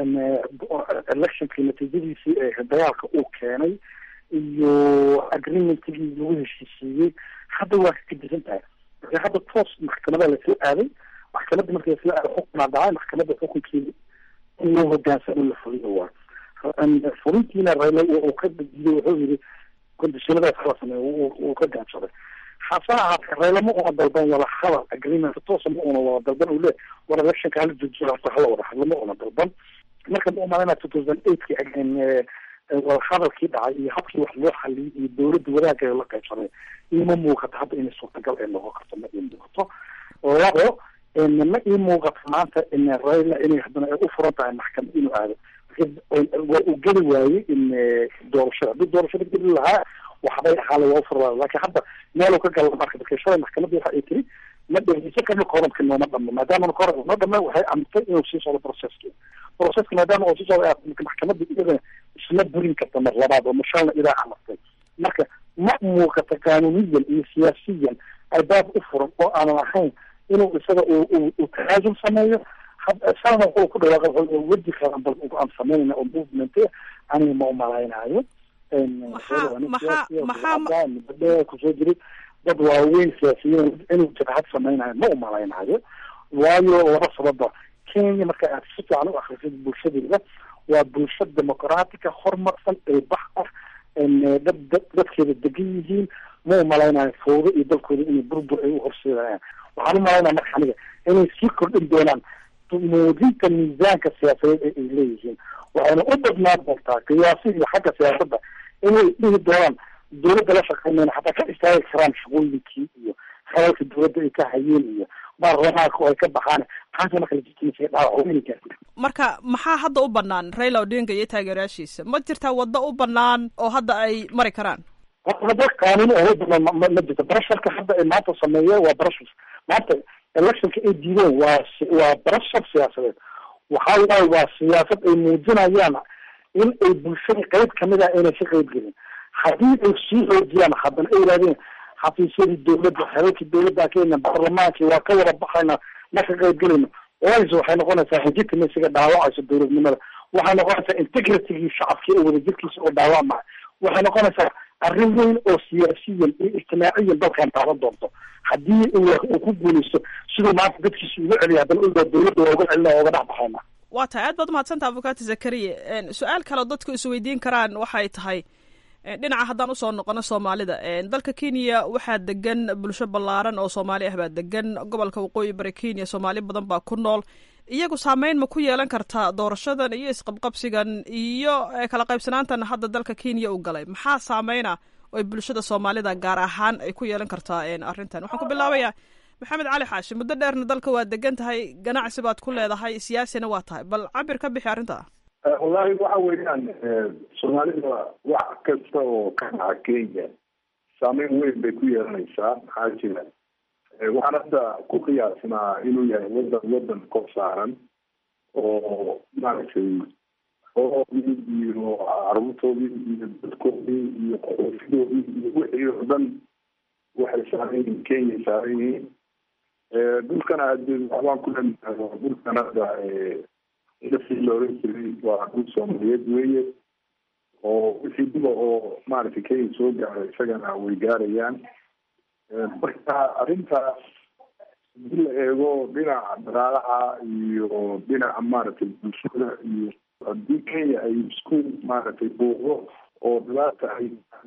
electionkii natiijadiisii ee dagaalka uu keenay iyo agreementkii lagu heshiisiiyey hadda waa ka gedisan tahay marka hadda toos maxkamada lasoo aaday maxkamadda markii lasoo aaday xukunaa dhacay maxkamadda xukunkeeda in loo hogaansamo la fuliyo waa fulintiina Raila uu ka diiday wuxuu yidhi kondishinadaas hala sameeyo uu ka gaabsaday hase ahaatee Raila ma una dalban wada hadal agreement toosa ma una wada dalban uu le wada electionka hala joojiyo horta hala wada hadlo ma una dalban marka ma umaanaa two thousand eight ki wada hadalkii dhacay iyo habkii wax loo xaliyay iyo dowladda wadaagga la qaybsanay ima muuqato hadda inay suurtagal ay noqon karto ma ii muuqato labo ma ii muuqato maanta in Raila inay haddana ay u furan tahay maxkamad inuu aado waa uu geli waayey in doorashada haddii doorashada geli lahaa waxbay ahaale waa u furlaa laakiin hadda meel uu ka gala marka bakashada maxkamadda waxa ay tiri ma dhegeysan karno koranka nooma dhamo maadaama koranka noo dhama waxay amrtay inuu sii socdo processki processki maadaama uu sii socdo maxkamadda iyada isma burin karta mar labaad oo mashalna ilaa amartay marka ma muuqata qaanuniyan iyo siyaasiyan albaab u furan oo aanan ahayn inuu isaga uu tanaasul sameeyo sana wuxuu ku dhawaaqay weji kalan bal aan sameynayna oo movement aniga ma umalaynaayo maxaa kusoo jiri dad waaweyn siyaasiyiin inuu jabhad samaynayo ma umalaynaayo waayo laba sababa kenya marka aad si fiican u akrisid bulshadeeda waa bulsha dimuqraatica horumarsan ee bax ah dad dadkeeda degan yihiin ma umalaynaayo fowdo iyo dalkooda inay burbur ay u horseedayaan waxaan umalaynaya marka aniga inay sii kordhin doonaan muujinta miisaanka siyaasadeed ee ay leeyihiin waxayna u badnaan doontaa qiyaasi iyo xagga siyaasadda inay dhihi doonaan dawladda la shaqeynayna xataa ka istaagi karaan shaqooyinkii iyo khalalka dawladda ay ka hayeen iyo baarlamaanka oo ay ka baxaan taasi marka legitimacy dhaawac weyn gaarta marka maxaa hadda u banaan Raila Odinga iyo taageerayaashiisa ma jirtaa waddo u banaan oo hadda ay mari karaan waddo qaanuuni oo banaan ma jirto barasharka hadda ay maanta sameeyeen waa barashar maanta electionka ay diideen waa waa barashar siyaasadeed waxaa waaye waa siyaasad ay muujinayaan in ay bulshada qayb kamid ah inay ka qayb gelin haddii ay sii xoojiyaan haddana ay yidhahdeen xafiisyadii dawladda xelalkii dawladda kenya baarlamaankii waa ka wada baxayna ma ka qayb gelayno oys waxay noqonaysaa legitimacyga dhaawacaysa dawladnimada waxay noqonaysaa integritygii shacabkii oo wadajirkiisa oo dhaawacmaya waxay noqonaysaa arrin weyn oo siyaasiyan iyo ijtimaaciyan dalkan taaban doonto haddii uu ku guuleysto siduu maanta dadkiisa uga celiya haddana ugaa dawladda waa uga celina oga dhex baxayna waa tahay aad baad umahadsantaha avocado zakariya su-aal kaleo dadku isweydiin karaan waxay tahay dhinaca haddaan usoo noqono soomaalida dalka kenya waxaa degan bulsho ballaaran oo soomaali ah baa degan gobolka waqooyi bari kenya soomaali badan baa ku nool iyagu saameyn ma ku yeelan kartaa doorashadan iyo isqabqabsigan iyo kala qaybsanaantan hadda dalka kenya u galay maxaa saameyna oy bulshada soomaalida gaar ahaan ay ku yeelan kartaa arrintan waxaan ku bilaabayaa maxamed cali xaashi muddo dheerna dalka waa degan tahay ganacsi baad ku leedahay siyaasina waa tahay bal cabir ka bixi arrinta wallahi waxa weeyaan soomaalida wax kasta oo ka dhaca kenya saameyn weyn bay ku yeelanaysaa maxaa jira waxaan hadda ku qiyaasnaa inuu yahay wadan wadan kor saaran oo maaragtay oodii iyo caruurtoodii iyo dadkoodii iyo qofidoodii iyo wixii oo dhan waxay saaran yihiin kenya saaran yihiin dhulkana hadee waxbaan ku leenahay dhulkan hadda inasi la oran jiray waa dhul soomaaliyeed weeye oo wixii diba oo maaragtay kenya soo gaaray isagana way gaarayaan marka arrintaas hadii la eego dhinaca dhaqaalaha iyo dhinaca maaragtay bulshada iyo haddii kenya ay isku maaragtay buuqdo oo dhibaata ay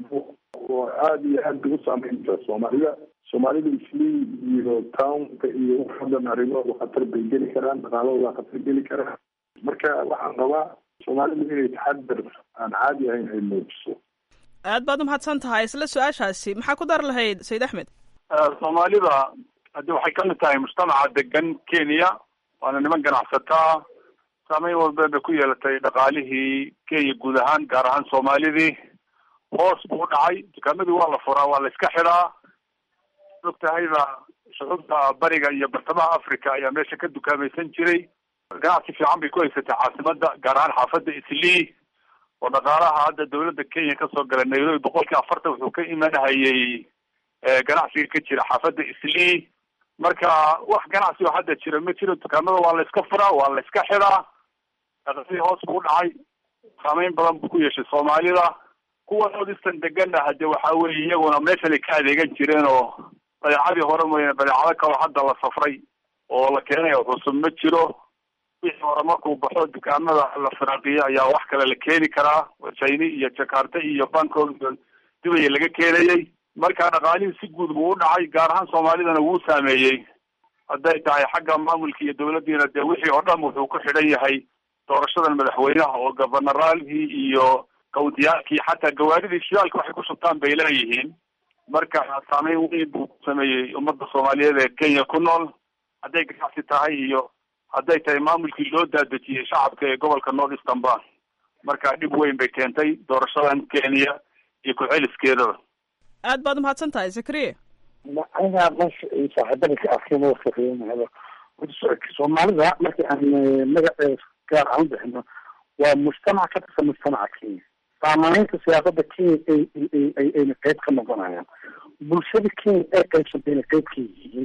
oo aada iyo aad bay u saameynta soomaalida soomaalida islii iyo townka iyo waxadan arrimahooda khatar bay geli karaan dhaqaalahooda khatar geli karaan marka waxaan rabaa soomaalida inay taxadar aan caadi ahayn ay muujiso aad baad umahadsan tahay isla su-aashaasi maxaa ku dar lahayd sayid axmed soomaalida haddi waxay kamid tahay mujtamaca degan kenya waana niman ganacsataa saameyn walba bay ku yeelatay dhaqaalihii kenya guud ahaan gaar ahaan soomaalidii hoos buu u dhacay dukaamadii waa la furaa waa la iska xidaa ogtahayba shucuubta bariga iyo bartamaha africa ayaa meesha ka dukaamaysan jiray ganacsi fiican bay ku haysatay caasimada gaar ahaan xaafadda islii oo dhaqaalaha hadda dawladda kenya kasoo galay nairobi boqolkii afartan wuxuu ka imanahayay ganacsiga ka jira xaafadda islii marka wax ganacsi oo hadda jira ma jiro dukaamada waa la iska furaa waa la iska xidaa dhaqaalihii hoos buu u dhacay saameyn badan buu ku yeeshay soomaalida kuwa nordistan degana hade waxa weye iyaguna meeshalay ka adeegan jireen oo badeecadii hore mooyane badeecado kaloo hadda la safray oo la keenayo cusub ma jiro wixii hore markuu baxo dukaamada la firaaqiyo ayaa wax kale la keeni karaa china iyo jakarta iyo bangkok iyo dubaya laga keenayay marka dhaqaalihii si guud buu u dhacay gaar ahaan soomaalidana wuu saameeyey hadday tahay xagga maamulka iyo dawladdiina dee wixii oo dhan wuxuu ku xidhan yahay doorashadan madaxweynaha oo gobanaraalkii iyo kawdiyaalkii xataa gawaaridii shidaalka waxay ku shubtaan bay leeyihiin marka saameyn weyn buu ku sameeyey ummadda soomaaliyeed ee kenya ku nool hadday ganacsi tahay iyo hadday tahay maamulkii loo daadejiyey shacabka ee gobolka north eastern ba marka dhib weyn bay keentay doorashadan kenya iyo ku-celiskeedaba aad baad umahadsan tahay zakariya aniga meesha ay saaxiibada ka arkeen oo shaqeynayaba soomaalida markii aan magaceeda gaar aan u bixino waa mujtamac ka tirsan mujtamaca kenya saamameynta siyaasada kenya ay ayna qayb ka noqonayaan bulshada kenya ay qaybsantayna qayb ka yihiin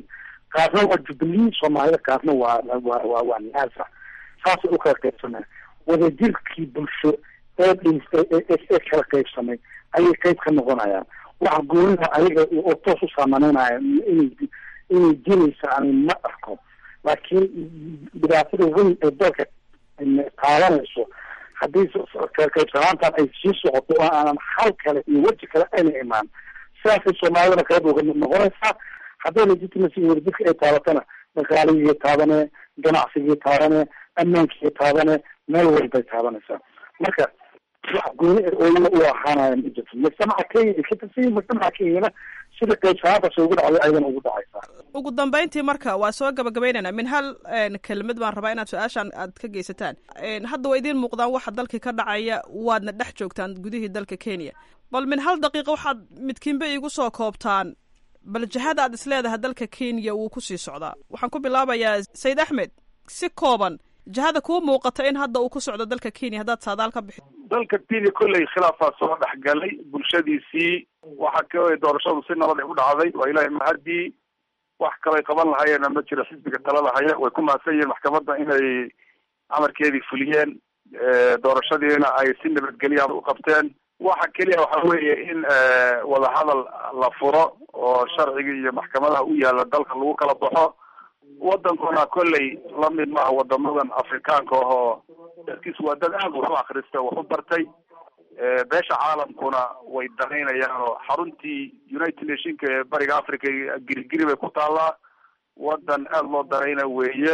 qaarna waa jubilee soomaalida qaarna waa waa waa waa naasa saasay u kala qaybsameen wadajirkii bulsho ee ee kala qaybsamay ayay qayb ka noqonayaan waxa goonida ayaga oo toos u saameynaya inay inay jiraysa ani ma arko laakiin dhibaatada weyn ee dalka qaadanayso haddii qaybsanaantan ay sii socoto oo aanan hal kale iyo weji kale ayna imaan sidaasay soomaalidana qayb uga mid noqonaysaa hadday legitimacy wadajirka ay taabatana dhaqaaligii taabane ganacsigii taabane ammaankii taabane meel walbay taabanaysaa marka wax gooni oo u ahaanaya ma jirto mujtamaca kenya ka tirsan mujtamaca kenyana sida qaybsanaantaas ugu dhacday ayadana ugu dhacaysaa ugu dambeyntii marka waa soo gabagabaynaynaa min hal kelmad baan rabaa inaad su-aashaan aad ka geysataan hadda waa idiin muuqdaan waxa dalkii ka dhacaya waadna dhex joogtaan gudihii dalka kenya bal min hal daqiiqa waxaad midkiinba iigu soo koobtaan bal jihada aad isleedahay dalka kenya wuu kusii socdaa waxaan ku bilaabayaa sayid axmed si kooban jihada kuu muuqata in hadda uu ku socdo dalka kenya haddaad saadaal ka bixi dalka kenya kolley khilaafaa soo dhexgalay bulshadiisii waxa ka doorashadu si nabad ay u dhacday waa ilaahay mahadii wax kalay qaban lahayeena ma jiro xisbiga talada haya way ku mahadsan yihiin maxkamadda inay amarkeedii fuliyeen doorashadiina ay si nabadgelya u qabteen waxa keliya waxa weeye in wadahadal la furo oo sharciga iyo maxkamadaha u yaala dalka lagu kala baxo wadankuna kolley lamid maaha wadamadan afrikaanka ahoo dadkiis waa dad aad wax u akrista wax u bartay beesha caalamkuna way danaynayaan oo xaruntii united nationka ee bariga africa girigiri bay ku taallaa wadan aada loo danayna weeye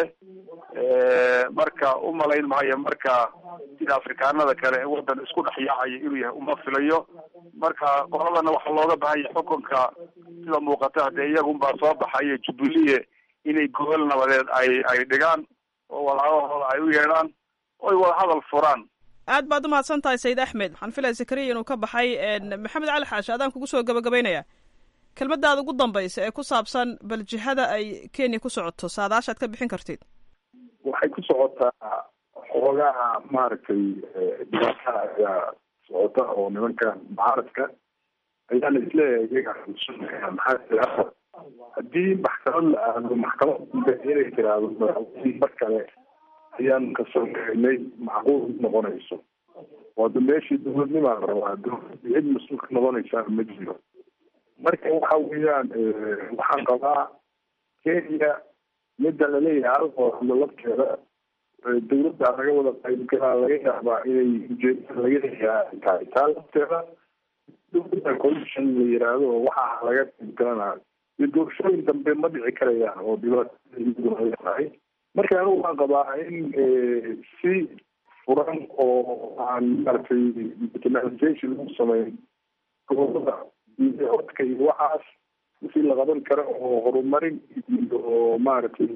marka umalayn maayo marka sida afrikaanada kale ee wadan isku dhex yaacayo inuu yahay uma filayo marka qoladana waxaa looga bahan yahay xukunka sida muuqata hadee iyagunbaa soo baxayo jubilee inay gobol nabadeed ay ay dhigaan oo walaahahooda ay u yeedhaan oy wada hadal furaan aad baad umahadsan tahay sayid axmed waxaan filaya zakariya inuu ka baxay maxamed cali xaashi adaan kugu soo gabagabaynaya kelmadaada ugu dambaysa ee ku saabsan bal jihada ay kenya ku socoto saadaashaad ka bixin kartid waxay ku socotaa xoogaha maaragtay dhibaataa ayaa socota oo nimankan mucaaradka ayaana isleeyahay iyaga maxaa haddii maxkamad la aado maxkamad inay tiraahdo madaxweynihii mar kale ayaan kasoo gaynay macquul noqonayso waada meeshii dawladnimaa la rabaa dawladda cid mas-uul ka noqonaysaa ma jiro marka waxa weeyaan waxaan qabaa kenya midda laleeyahay alqoo hadlo lafteeda dawladda laga wada qaybgalaa laga yaabaa inay ujeedada laga leeyahay tahay taa lafteeda dawladda commission la yiraahdo waxaa laga qaybgalanaa iyo doorashooyin dambe ma dhici karayaan oo dhibaatadahay marka anigu waxaan qabaa in si furan oo aan maaragtay internationalization lagu sameyn gobolada codka iyo waxaas wixii la qaban karo oo horumarin iyo maaragtay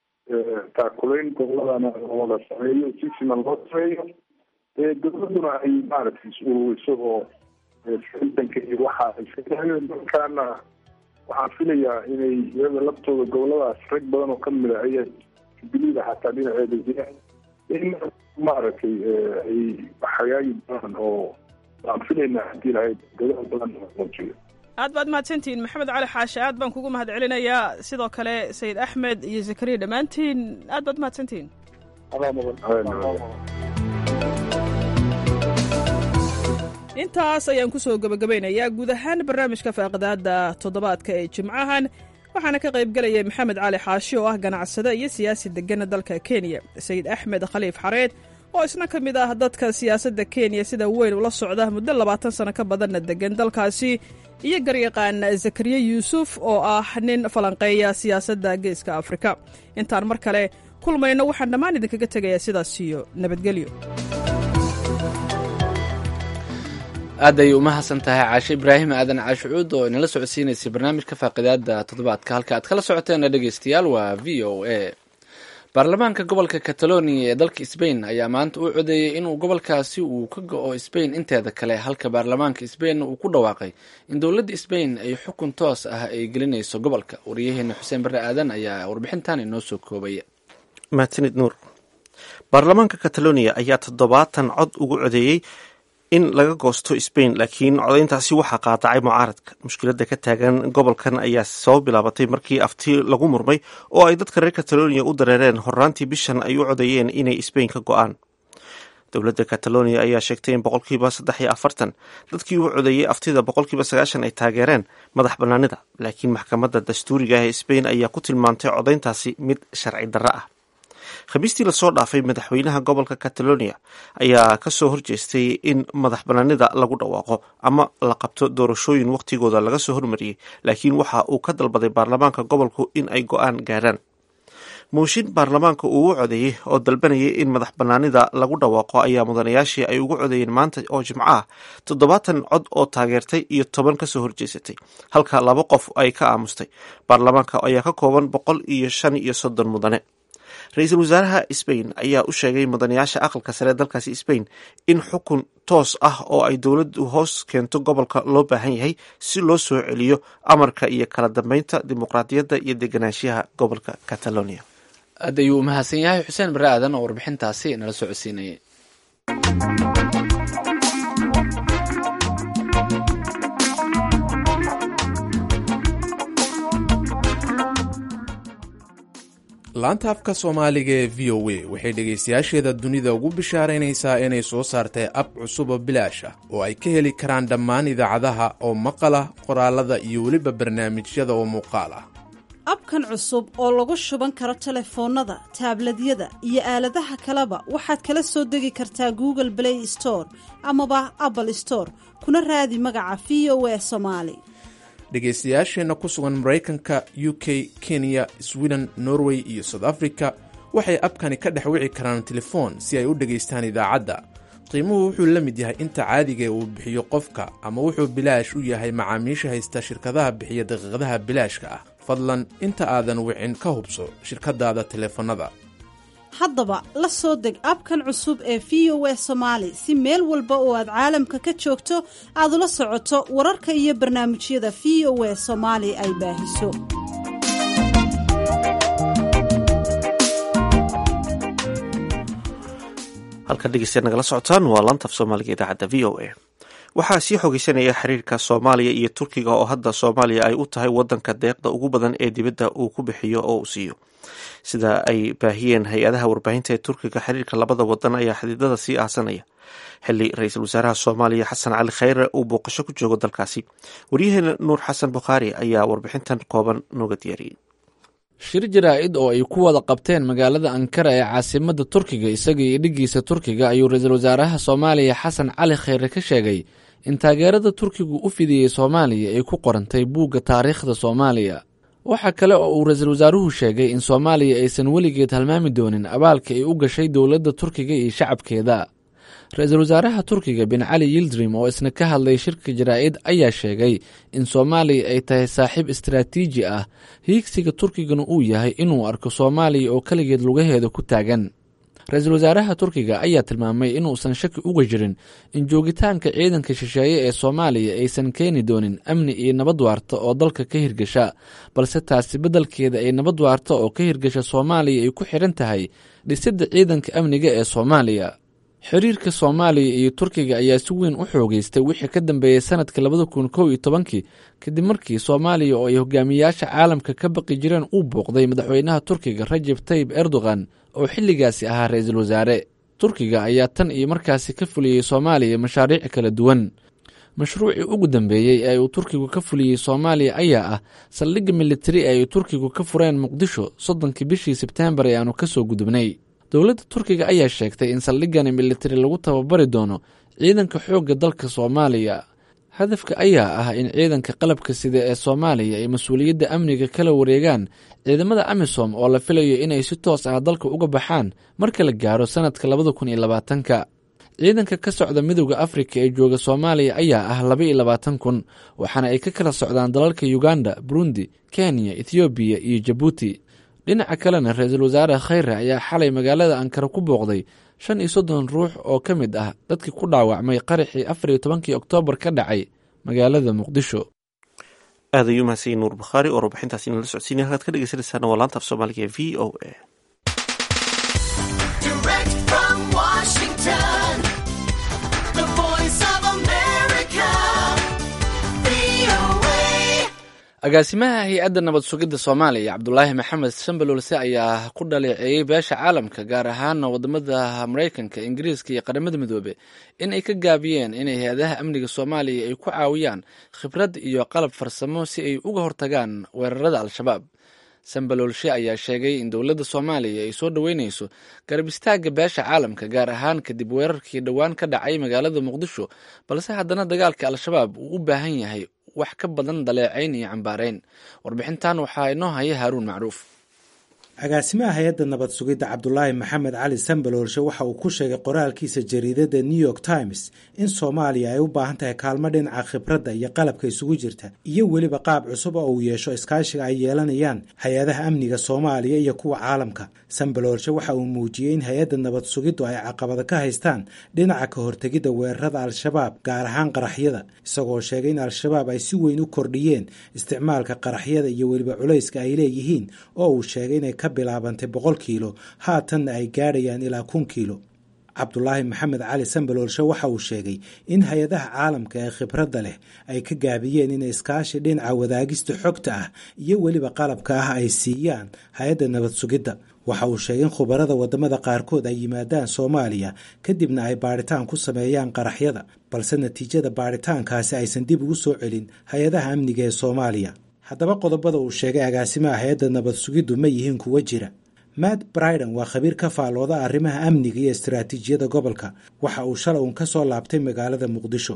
taakulayn goboladana wada sameeyo si siman loo sameeyo dawladuna ay maaragtay is-ururiso oo fitanka iyo waxa iska dahayo markaana waxaan filayaa inay iyada laftooda goboladaas rag badan oo kamid a aya jubilida xataa dhinaceeda jira in maaragtay ay hagaagi badan oo waan filaynaa hadii lahayd gobol badan muujiyo aad baad mahadsantihiin maxamed cali xaashi aad baan kugu mahad celinayaa sidoo kale sayid axmed iyo zakariya dhammaantiin aad baad mahadsantihiin intaas ayaan ku soo gabagabaynayaa guud ahaan barnaamijka faaqidaada toddobaadka ee jimcahan waxaana ka qayb gelayay maxamed cali xaashi oo ah ganacsade iyo siyaasi degana dalka kenya sayid axmed khaliif xareed oo isna ka mid ah dadka siyaasadda kenya sida weyn ula socda muddo labaatan sano ka badanna degan dalkaasi iyo garyaqaan zakariya yuusuf oo ah nin falanqeeya siyaasadda geeska afrika intaan mar kale kulmayno waxaan dhammaan idinkaga tegayaa sidaas iyo nabadgelyo aad ayay umahadsan tahay caashe ibraahim aadan caashucuud oo inala socodsiinaysay barnaamijka faaqidaada toddobaadka halka aad kala socoteena dhegeystayaal waa v o a baarlamaanka gobolka catalonia ee dalka sbain ayaa maanta u codeeyey inuu gobolkaasi uu ka go-o sbain inteeda kale halka baarlamaanka sbain uu ku dhawaaqay in dowladda sbain ay xukun toos ah ay gelinayso gobolka wariyaheena xuseen barre aadan ayaa warbixintan inoo soo koobaya mahadsanid nuur baarlamaanka catalonia ayaa toddobaatan cod ugu codeeyey in laga goosto Spain, laakiin codayntaasi waxaa qaadacay mucaaradka. mushkiladda ka taagan gobolkan ayaa soo bilaabatay markii afti lagu murmay oo ay dadka reer Catalonia u dareereen horraantii bishan ay u codeeyeen inay Spain ka go'aan. dowladda Catalonia ayaa sheegtay in boqolkiiba saddex iyo afartan dadkii u codeeyey aftida boqolkiiba sagaashan ay taageereen madax bannaanida, laakiin maxkamadda dastuuriga ah ee Spain ayaa ku tilmaantay codayntaasi mid sharci darro ah. khamiistii lasoo dhaafay madaxweynaha gobolka Catalonia ayaa ka soo horjeestay in madax bannaanida lagu dhawaaqo ama la qabto doorashooyin waqtigooda laga soo hormariyey, laakiin waxa uu ka dalbaday baarlamaanka gobolku in ay go'aan gaaraan. mooshin baarlamaanka uu u codeeyey oo dalbanayay in madax bannaanida lagu dhawaaqo ayaa mudanayaashii ay ugu codeeyeen maanta oo jimco ah toddobaatan cod oo taageertay iyo toban ka soo horjeesatay, halka laba qof ay ka aamustay. baarlamaanka ayaa ka kooban boqol iyo shan iyo soddon mudane. ra-iisul wasaaraha Spain ayaa u sheegay mudanayaasha aqalka sare dalkaasi Spain in xukun toos ah oo ay dowladdu hoos keento gobolka loo baahan yahay si loo soo celiyo amarka iyo kala dambeynta dimuqraadiyadda iyo deganaanshaha gobolka Catalonia. aad ayuu u mahadsan yahay xuseen bare aadan oo warbixintaasi nala socodsiinayay. laanta afka soomaaliga ee v o a waxay dhegaystayaasheeda dunida ugu bishaaraynaysaa inay soo saartay ab cusub oo bilaash ah oo ay ka heli karaan dhammaan idaacadaha oo maqala qoraalada iyo weliba barnaamijyada oo muuqaal ah. abkan cusub oo lagu shuban karo telefoonnada, taabladyada iyo aaladaha kaleba waxaad kala soo degi kartaa Google Play Store amaba Apple Store, kuna raadi magaca v o a Somali. dhegaystayaasheenna ku sugan maraykanka, u k, kenya, sweden, norway iyo south africa waxay abkani ka dhex wici karaan telefoon si ay u dhegaystaan idaacadda. qiimuhu wuxuu la mid yahay inta caadiga uu bixiyo qofka, ama wuxuu bilaash u yahay macaamiisha haysta shirkadaha bixiya daqiiqadaha bilaashka ah. fadlan inta aadan wicin ka hubso shirkadaada teleefanada. haddaba la soo deg abkan cusub ee v o a Somali si meel walba oo aad caalamka ka joogto aad ula socoto wararka iyo barnaamijyada v o a Somali ay baahiso. halkan dhegeystayaal nagala socotaan waa laanta af Soomaaliga idaacadda v o a. waxaa sii xogeysanaya xiriirka Soomaaliya iyo Turkiga oo hadda Soomaaliya ay u tahay wadanka deeqda ugu badan ee dibadda uu ku bixiyo oo uu siiyo. sida ay baahiyeen hay-adaha warbaahinta ee Turkiga, xiriirka labada wadan ayaa xididada sii aasanaya xilli ra-iisul wasaaraha Soomaaliya Xasan Cali Khayre uu booqasho ku joogo dalkaasi. waryaheena Nuur Xasan Bukhaari ayaa warbixintan kooban nooga diyaariyey. shir jaraa'id oo ay ku wada qabteen magaalada Ankara ee caasimadda Turkiga isaga iyo dhigiisa Turkiga ayuu ra-iisul wasaaraha Soomaaliya Xasan Cali Khayre ka sheegay in taageerada Turkigu u fidiyey Soomaaliya ay ku qorantay buugga taariikhda Soomaaliya. waxa kale oo uu ra-iisul wasaaruhu sheegay in Soomaaliya aysan weligeed halmaami doonin abaalka ay u gashay dowladda Turkiga iyo shacabkeeda. ra-iisul wasaaraha Turkiga bin Cali Yildirim oo isna ka hadlay shirka jaraa'id ayaa sheegay in Soomaaliya ay tahay saaxiib istiraatiiji ah, hiigsiga Turkigana uu yahay inuu arko Soomaaliya oo kaligeed lugaheeda ku taagan. ra-iisul wasaaraha Turkiga ayaa tilmaamay inuusan shaki uga jirin in joogitaanka ciidanka shisheeye ee Soomaaliya aysan keeni doonin amni iyo nabad waarta oo dalka ka hirgasha, balse taasi beddelkeeda ay nabad waarta oo ka hirgasha Soomaaliya ay ku xiran tahay dhisidda ciidanka amniga ee Soomaaliya. xiriirka Soomaaliya iyo Turkiga ayaa si weyn u xoogeystay wixii ka dambeeyay sanadka labada kun kow iyo tobankii kadib markii Soomaaliya oo ay hogaamiyayaasha caalamka ka baqi jireen uu booqday madaxweynaha Turkiga Recep Tayyip Erdogan oo xilligaasi ahaa ra-iisul wasaare. Turkiga ayaa tan iyo markaasi ka fuliyey Soomaaliya mashaariic kala duwan. mashruucii ugu dambeeyey ee uu Turkigu ka fuliyey Soomaaliya ayaa ah saldhigga militari ee ay Turkigu ka fureen Muqdisho soddonkii bishii Sebteembar ee aanu ka soo gudubnay. dowladda Turkiga ayaa sheegtay in saldhiggani militari lagu tababari doono ciidanka xoogga dalka Soomaaliya. hadafka ayaa ah in ciidanka qalabka sida ee Soomaaliya ay mas-uuliyadda amniga kala wareegaan ciidamada AMISOM oo la filayo inay si toos ah dalka uga baxaan marka la gaaro sanadka labada kun iyo labaatanka. ciidanka ka socda midowda Afrika ee jooga Soomaaliya ayaa ah laba iyo labaatan kun, waxaana ay ka kala socdaan dalalka Uganda, Burundi, Kenya, Ethiopia iyo Djibouti. dhinaca kalena ra-iisul wasaare Khayre ayaa xalay magaalada Ankara ku booqday shan iyo soddon ruux oo ka mid ah dadkii ku dhaawacmay qaraxii afar iyo tobankii Oktoobar ka dhacay magaalada Muqdisho. aad ayuu mahadsan Nuur Bukhaari oo warbixintaasi nala socodsiinaya. halkaad ka dhegeysanaysaana waa laanta af Soomaaliga ee v o a. Direct from Washington, the voice agaasimaha hay-adda nabad sugidda soomaaliya cabdulaahi maxamed shambalolse ayaa ku dhaleeceeyey beesha caalamka gaar ahaana wadamada maraykanka ingiriiska iyo qaramada midoobe in ay ka gaabiyeen inay hay-adaha amniga soomaaliya ay ku caawiyaan khibrad iyo qalab farsamo si ay uga hortagaan weerarada al-shabaab sambalolshe ayaa sheegay in dowladda soomaaliya ay soo dhoweyneyso garab istaagga beesha caalamka gaar ahaan kadib weerarkii dhowaan ka dhacay magaalada muqdisho balse haddana dagaalka al-shabaab uu u baahan yahay wax ka badan daleecayn iyo cambaareyn. warbixintan waxaa inoo haya haaruun macruuf. agaasimaha hay-adda nabad sugidda cabdulaahi maxamed cali sambaloolshe waxa uu ku sheegay qoraalkiisa jariidada new york times in soomaaliya ay u baahan tahay kaalmo dhinaca khibradda iyo qalabka isugu jirta iyo weliba qaab cusub oo uu yeesho iskaashiga ay yeelanayaan hay-adaha amniga soomaaliya iyo kuwa caalamka. sambaloolshe waxa uu muujiyey in hay-adda nabad sugiddu ay caqabada ka haystaan dhinaca ka hortegidda weerarada al-shabaab gaar ahaan qaraxyada, isagoo sheegay in al-shabaab ay si weyn u kordhiyeen isticmaalka qaraxyada iyo weliba culayska ay leeyihiin oo uu sheegay inay ka bilaabantay boqol kiilo haatanna ay gaadhayaan ilaa kun kiilo. cabdulaahi maxamed cali sambaloolshe waxa uu sheegay in hay-adaha caalamka ee khibradda leh ay ka gaabiyeen inay iskaashi dhinaca wadaagista xogta ah iyo weliba qalabka ah ay siiyaan hay-adda nabad sugidda. waxa uu sheegay in khubarada wadamada qaarkood ay yimaadaan soomaaliya kadibna ay baadhitaan ku sameeyaan qaraxyada, balse natiijada baadhitaankaasi aysan dib ugu soo celin hay-adaha amniga ee soomaaliya. haddaba qodobada uu sheegay agaasimaha hay-adda nabad sugiddu ma yihiin kuwa jira. matt briden waa khabiir ka faalooda arrimaha amniga iyo istaraatiijiyada gobolka. waxa uu shalay uun ka soo laabtay magaalada muqdisho.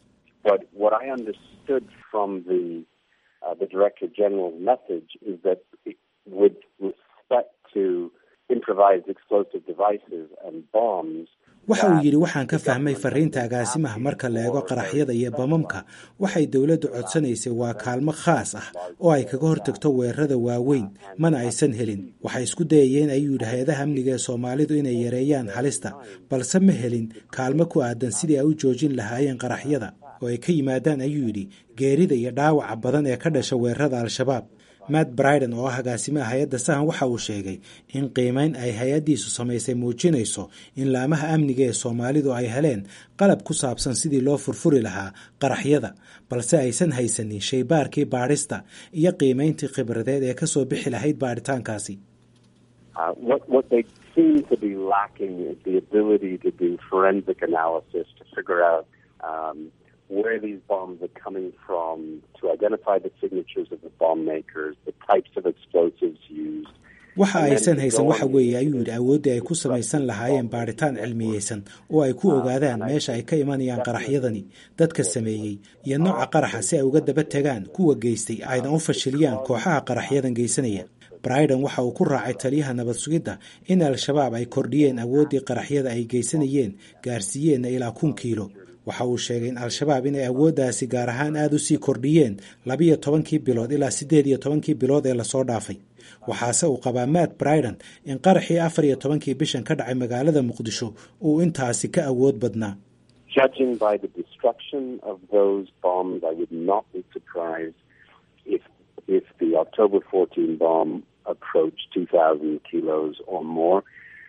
waxa uu yidhi waxaan ka fahmay fariinta agaasimaha marka la eego qaraxyada iyo bamamka waxay dowladdu codsanaysay waa kaalmo khaas ah oo ay kaga hortagto weerarada waaweyn, mana aysan helin. waxay isku dayayeen ayuu yidhi hay-adaha amniga ee soomaalidu inay yareeyaan halista, balse ma helin kaalmo ku aadan sidii ay u joojin lahaayeen qaraxyada oo ay ka yimaadaan ayuu yidhi geerida iyo dhaawaca badan ee ka dhasha weerarada al-shabaab. matt briden oo ah agaasimaha hay-adda sahan waxa uu sheegay in qiimeyn ay hay-addiisu samaysay muujinayso in laamaha amniga ee soomaalidu ay heleen qalab ku saabsan sidii loo furfuri lahaa qaraxyada, balse aysan haysanin shaybaarkii baadhista iyo qiimeyntii khibradeed ee kasoo bixi lahayd baadhitaankaasi. where these bombs are coming from, to identify the signatures of the bomb makers, the types of explosives used. waxa aysan haysan waxa weeye ayuu yidhi awooddii ay ku samaysan lahaayeen baadhitaan cilmiyeysan oo ay ku ogaadaan meesha ay ka imanayaan qaraxyadani, dadka sameeyey iyo nooca qaraxa si ay uga daba tagaan kuwa geystay ayna u fashiliyaan kooxaha qaraxyadan geysanaya. briden waxa uu ku raacay taliyaha nabad sugidda in al-shabaab ay kordhiyeen awooddii qaraxyada ay geysanayeen, gaarsiiyeenna ilaa kun kiilo. waxa uu sheegay in al-shabaab inay awooddaasi gaar ahaan aada u sii kordhiyeen labiyo tobankii bilood ilaa siddeed iyo tobankii bilood ee lasoo dhaafay. waxaase uu qabaa matt briden in qaraxii afar iyo tobankii bishan ka dhacay magaalada muqdisho uu intaasi ka awood badnaa. Judging by the destruction of those bombs, I would not be surprised if if the October fourteenth bomb approached two thousand kilos or more.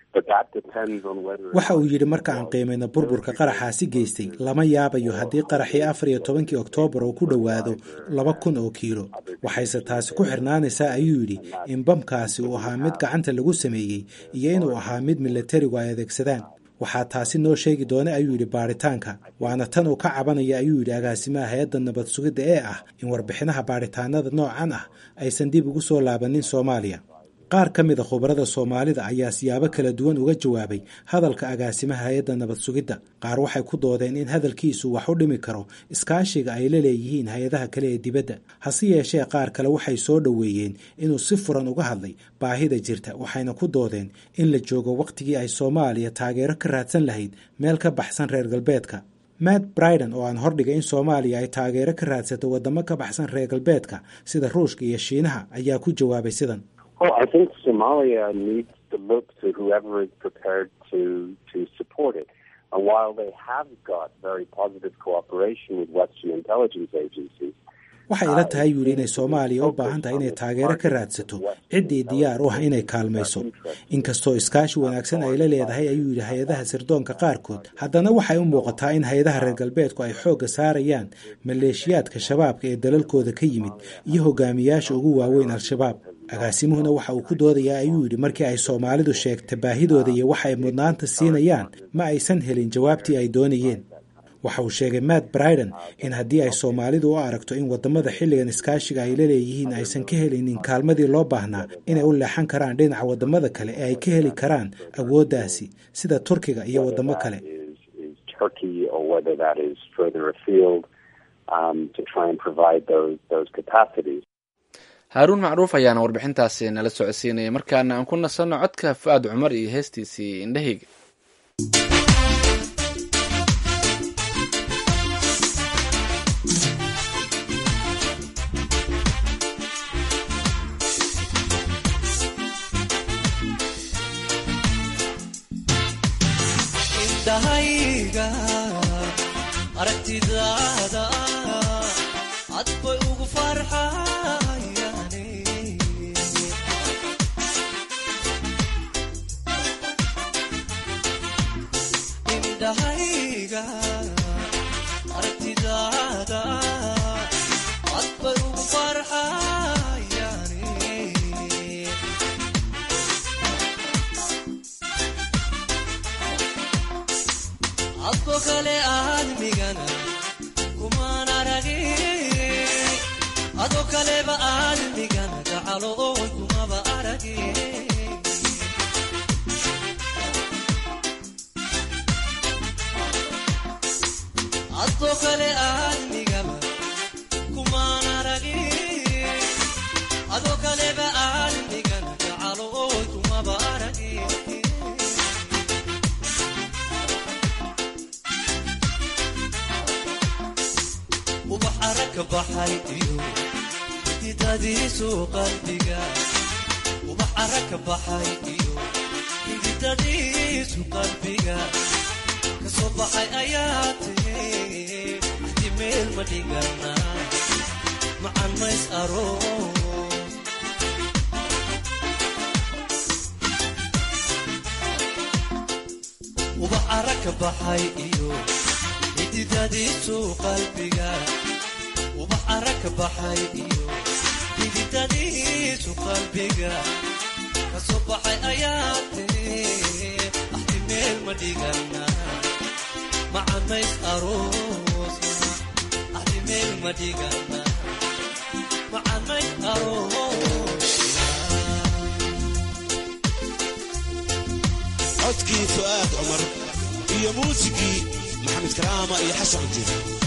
waxa uu yidhi marka aan qiimayno burburka qaraxaasi geystay lama yaabayo haddii qaraxii afar iyo tobankii oktoobar uu ku dhowaado laba kun oo kiilo. waxayse taasi ku xirnaanaysaa ayuu yidhi in bamkaasi uu ahaa mid gacanta lagu sameeyey iyo inuu ahaa mid milatarigu ay adeegsadaan. waxaa taasi noo sheegi doona ayuu yidhi baadhitaanka, waana tan uu ka cabanaya ayuu yidhi agaasimaha hay-adda nabad sugidda ee ah in warbixinaha baadhitaanada noocan ah aysan dib ugu soo laabanin soomaaliya. qaar ka mid a khubarada soomaalida ayaa siyaabo kala duwan uga jawaabay hadalka agaasimaha hay-adda nabad sugidda. qaar waxay ku doodeen in hadalkiisu wax u dhimi karo iskaashiga ay la leeyihiin hay-adaha kale ee dibadda, hase yeeshee qaar kale waxay soo dhoweeyeen inuu si furan uga hadlay baahida jirta, waxayna ku doodeen in la joogo wakhtigii ay soomaaliya taageero ka raadsan lahayd meel ka baxsan reer galbeedka. matt briden oo aan hordhigay in soomaaliya ay taageero ka raadsato waddamo ka baxsan reer galbeedka sida ruushka iyo shiinaha ayaa ku jawaabay sidan. Well, I think Somalia needs to look to whoever is prepared to to support it. And while they have got very positive cooperation with Western intelligence agencies, waxay ila tahay yuu yidhi inay soomaaliya u baahan tahay inay taageero ka raadsato ciddii diyaar u ah inay kaalmayso inkastoo iskaashi wanaagsan ay la leedahay ayuu yidhi hay-adaha sirdoonka qaarkood haddana waxay u muuqataa in hay-adaha reer galbeedku ay xoogga saarayaan maleeshiyaadka shabaabka ee dalalkooda ka yimid iyo hogaamiyaasha ugu waaweyn al-shabaab agaasimuhuna waxa uu ku doodayaa ayuu yidhi markii ay soomaalidu sheegta baahidooda iyo waxa ay mudnaanta siinayaan ma aysan helin jawaabtii ay doonayeen waxa uu sheegay matt briden in haddii ay soomaalidu u aragto in wadamada xilligan iskaashiga ay la leeyihiin aysan ka helinin kaalmadii loo baahnaa inay u leexan karaan dhinaca wadamada kale ee ay ka heli karaan awooddaasi sida turkiga iyo wadamo kale haaruun macruuf ayaana warbixintaasi nala socodsiinaya markaana aan ku nasanno codka fu'aad cumar iyo heestiisii indhahayga indhahayga aragtidaada cad bay ugu farxayane indhahayga aragtidaada cad bay ugu farxayane adko kale aadmigana kumaan aragin adoo kaleba aadmigana gacalo oo kumaba aragin adoo kale aadmigaba kumaan aragin adoo kaleba aadmigana gacalo oo kumaba aragin ubax aragka baxay iyo hididadiisu qalbiga ubax aragka baxay iyo hididadiisu qalbiga kasoo baxay ayaa tahe hadi meel ma dhigana macan mays aroos ubax aragka baxay iyo hididadiisu qalbiga ubax aragka baxay iyo hididadiisu qalbiga kasoo baxay ayaa tahe ahdi meel ma dhigana macan mays aroos ahdi meel ma dhigana macan mays aroos codkii fu'aad cumar iyo muusigii maxamed karaama iyo xasan jir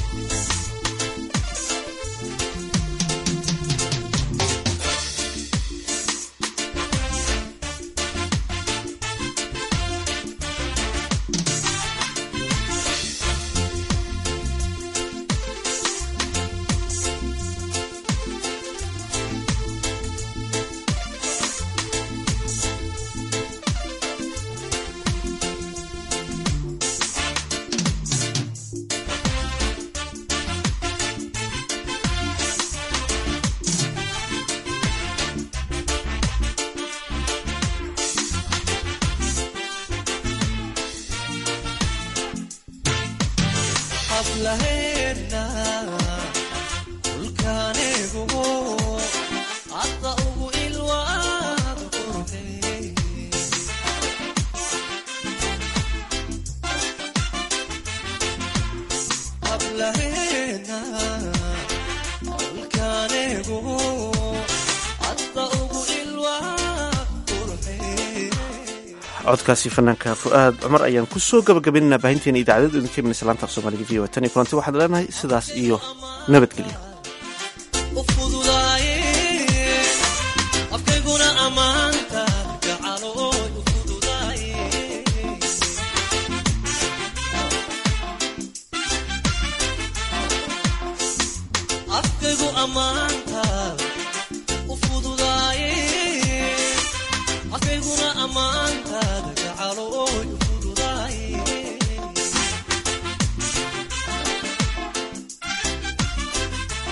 codkaasi fanaanka fu'aad cumar ayaan ku soo gabagabaynana baahinteena idaacadada idinka imanaysa laanta af soomaaliga v o tan iyo kulanti waxaad leenahay sidaas iyo nabadgelyo afkayguna ammaanta gacalo u fududaaye afkaygu ammaanta u fududaaye afkayguna ammaanta gacalo u fududaaye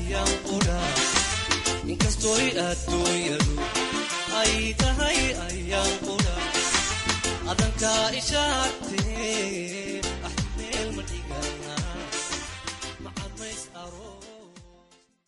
ayaan qudha inkastoy adduunyadu ay tahay ayaan qudha adankaa ishaartee ah meel ma dhigana macadmays aro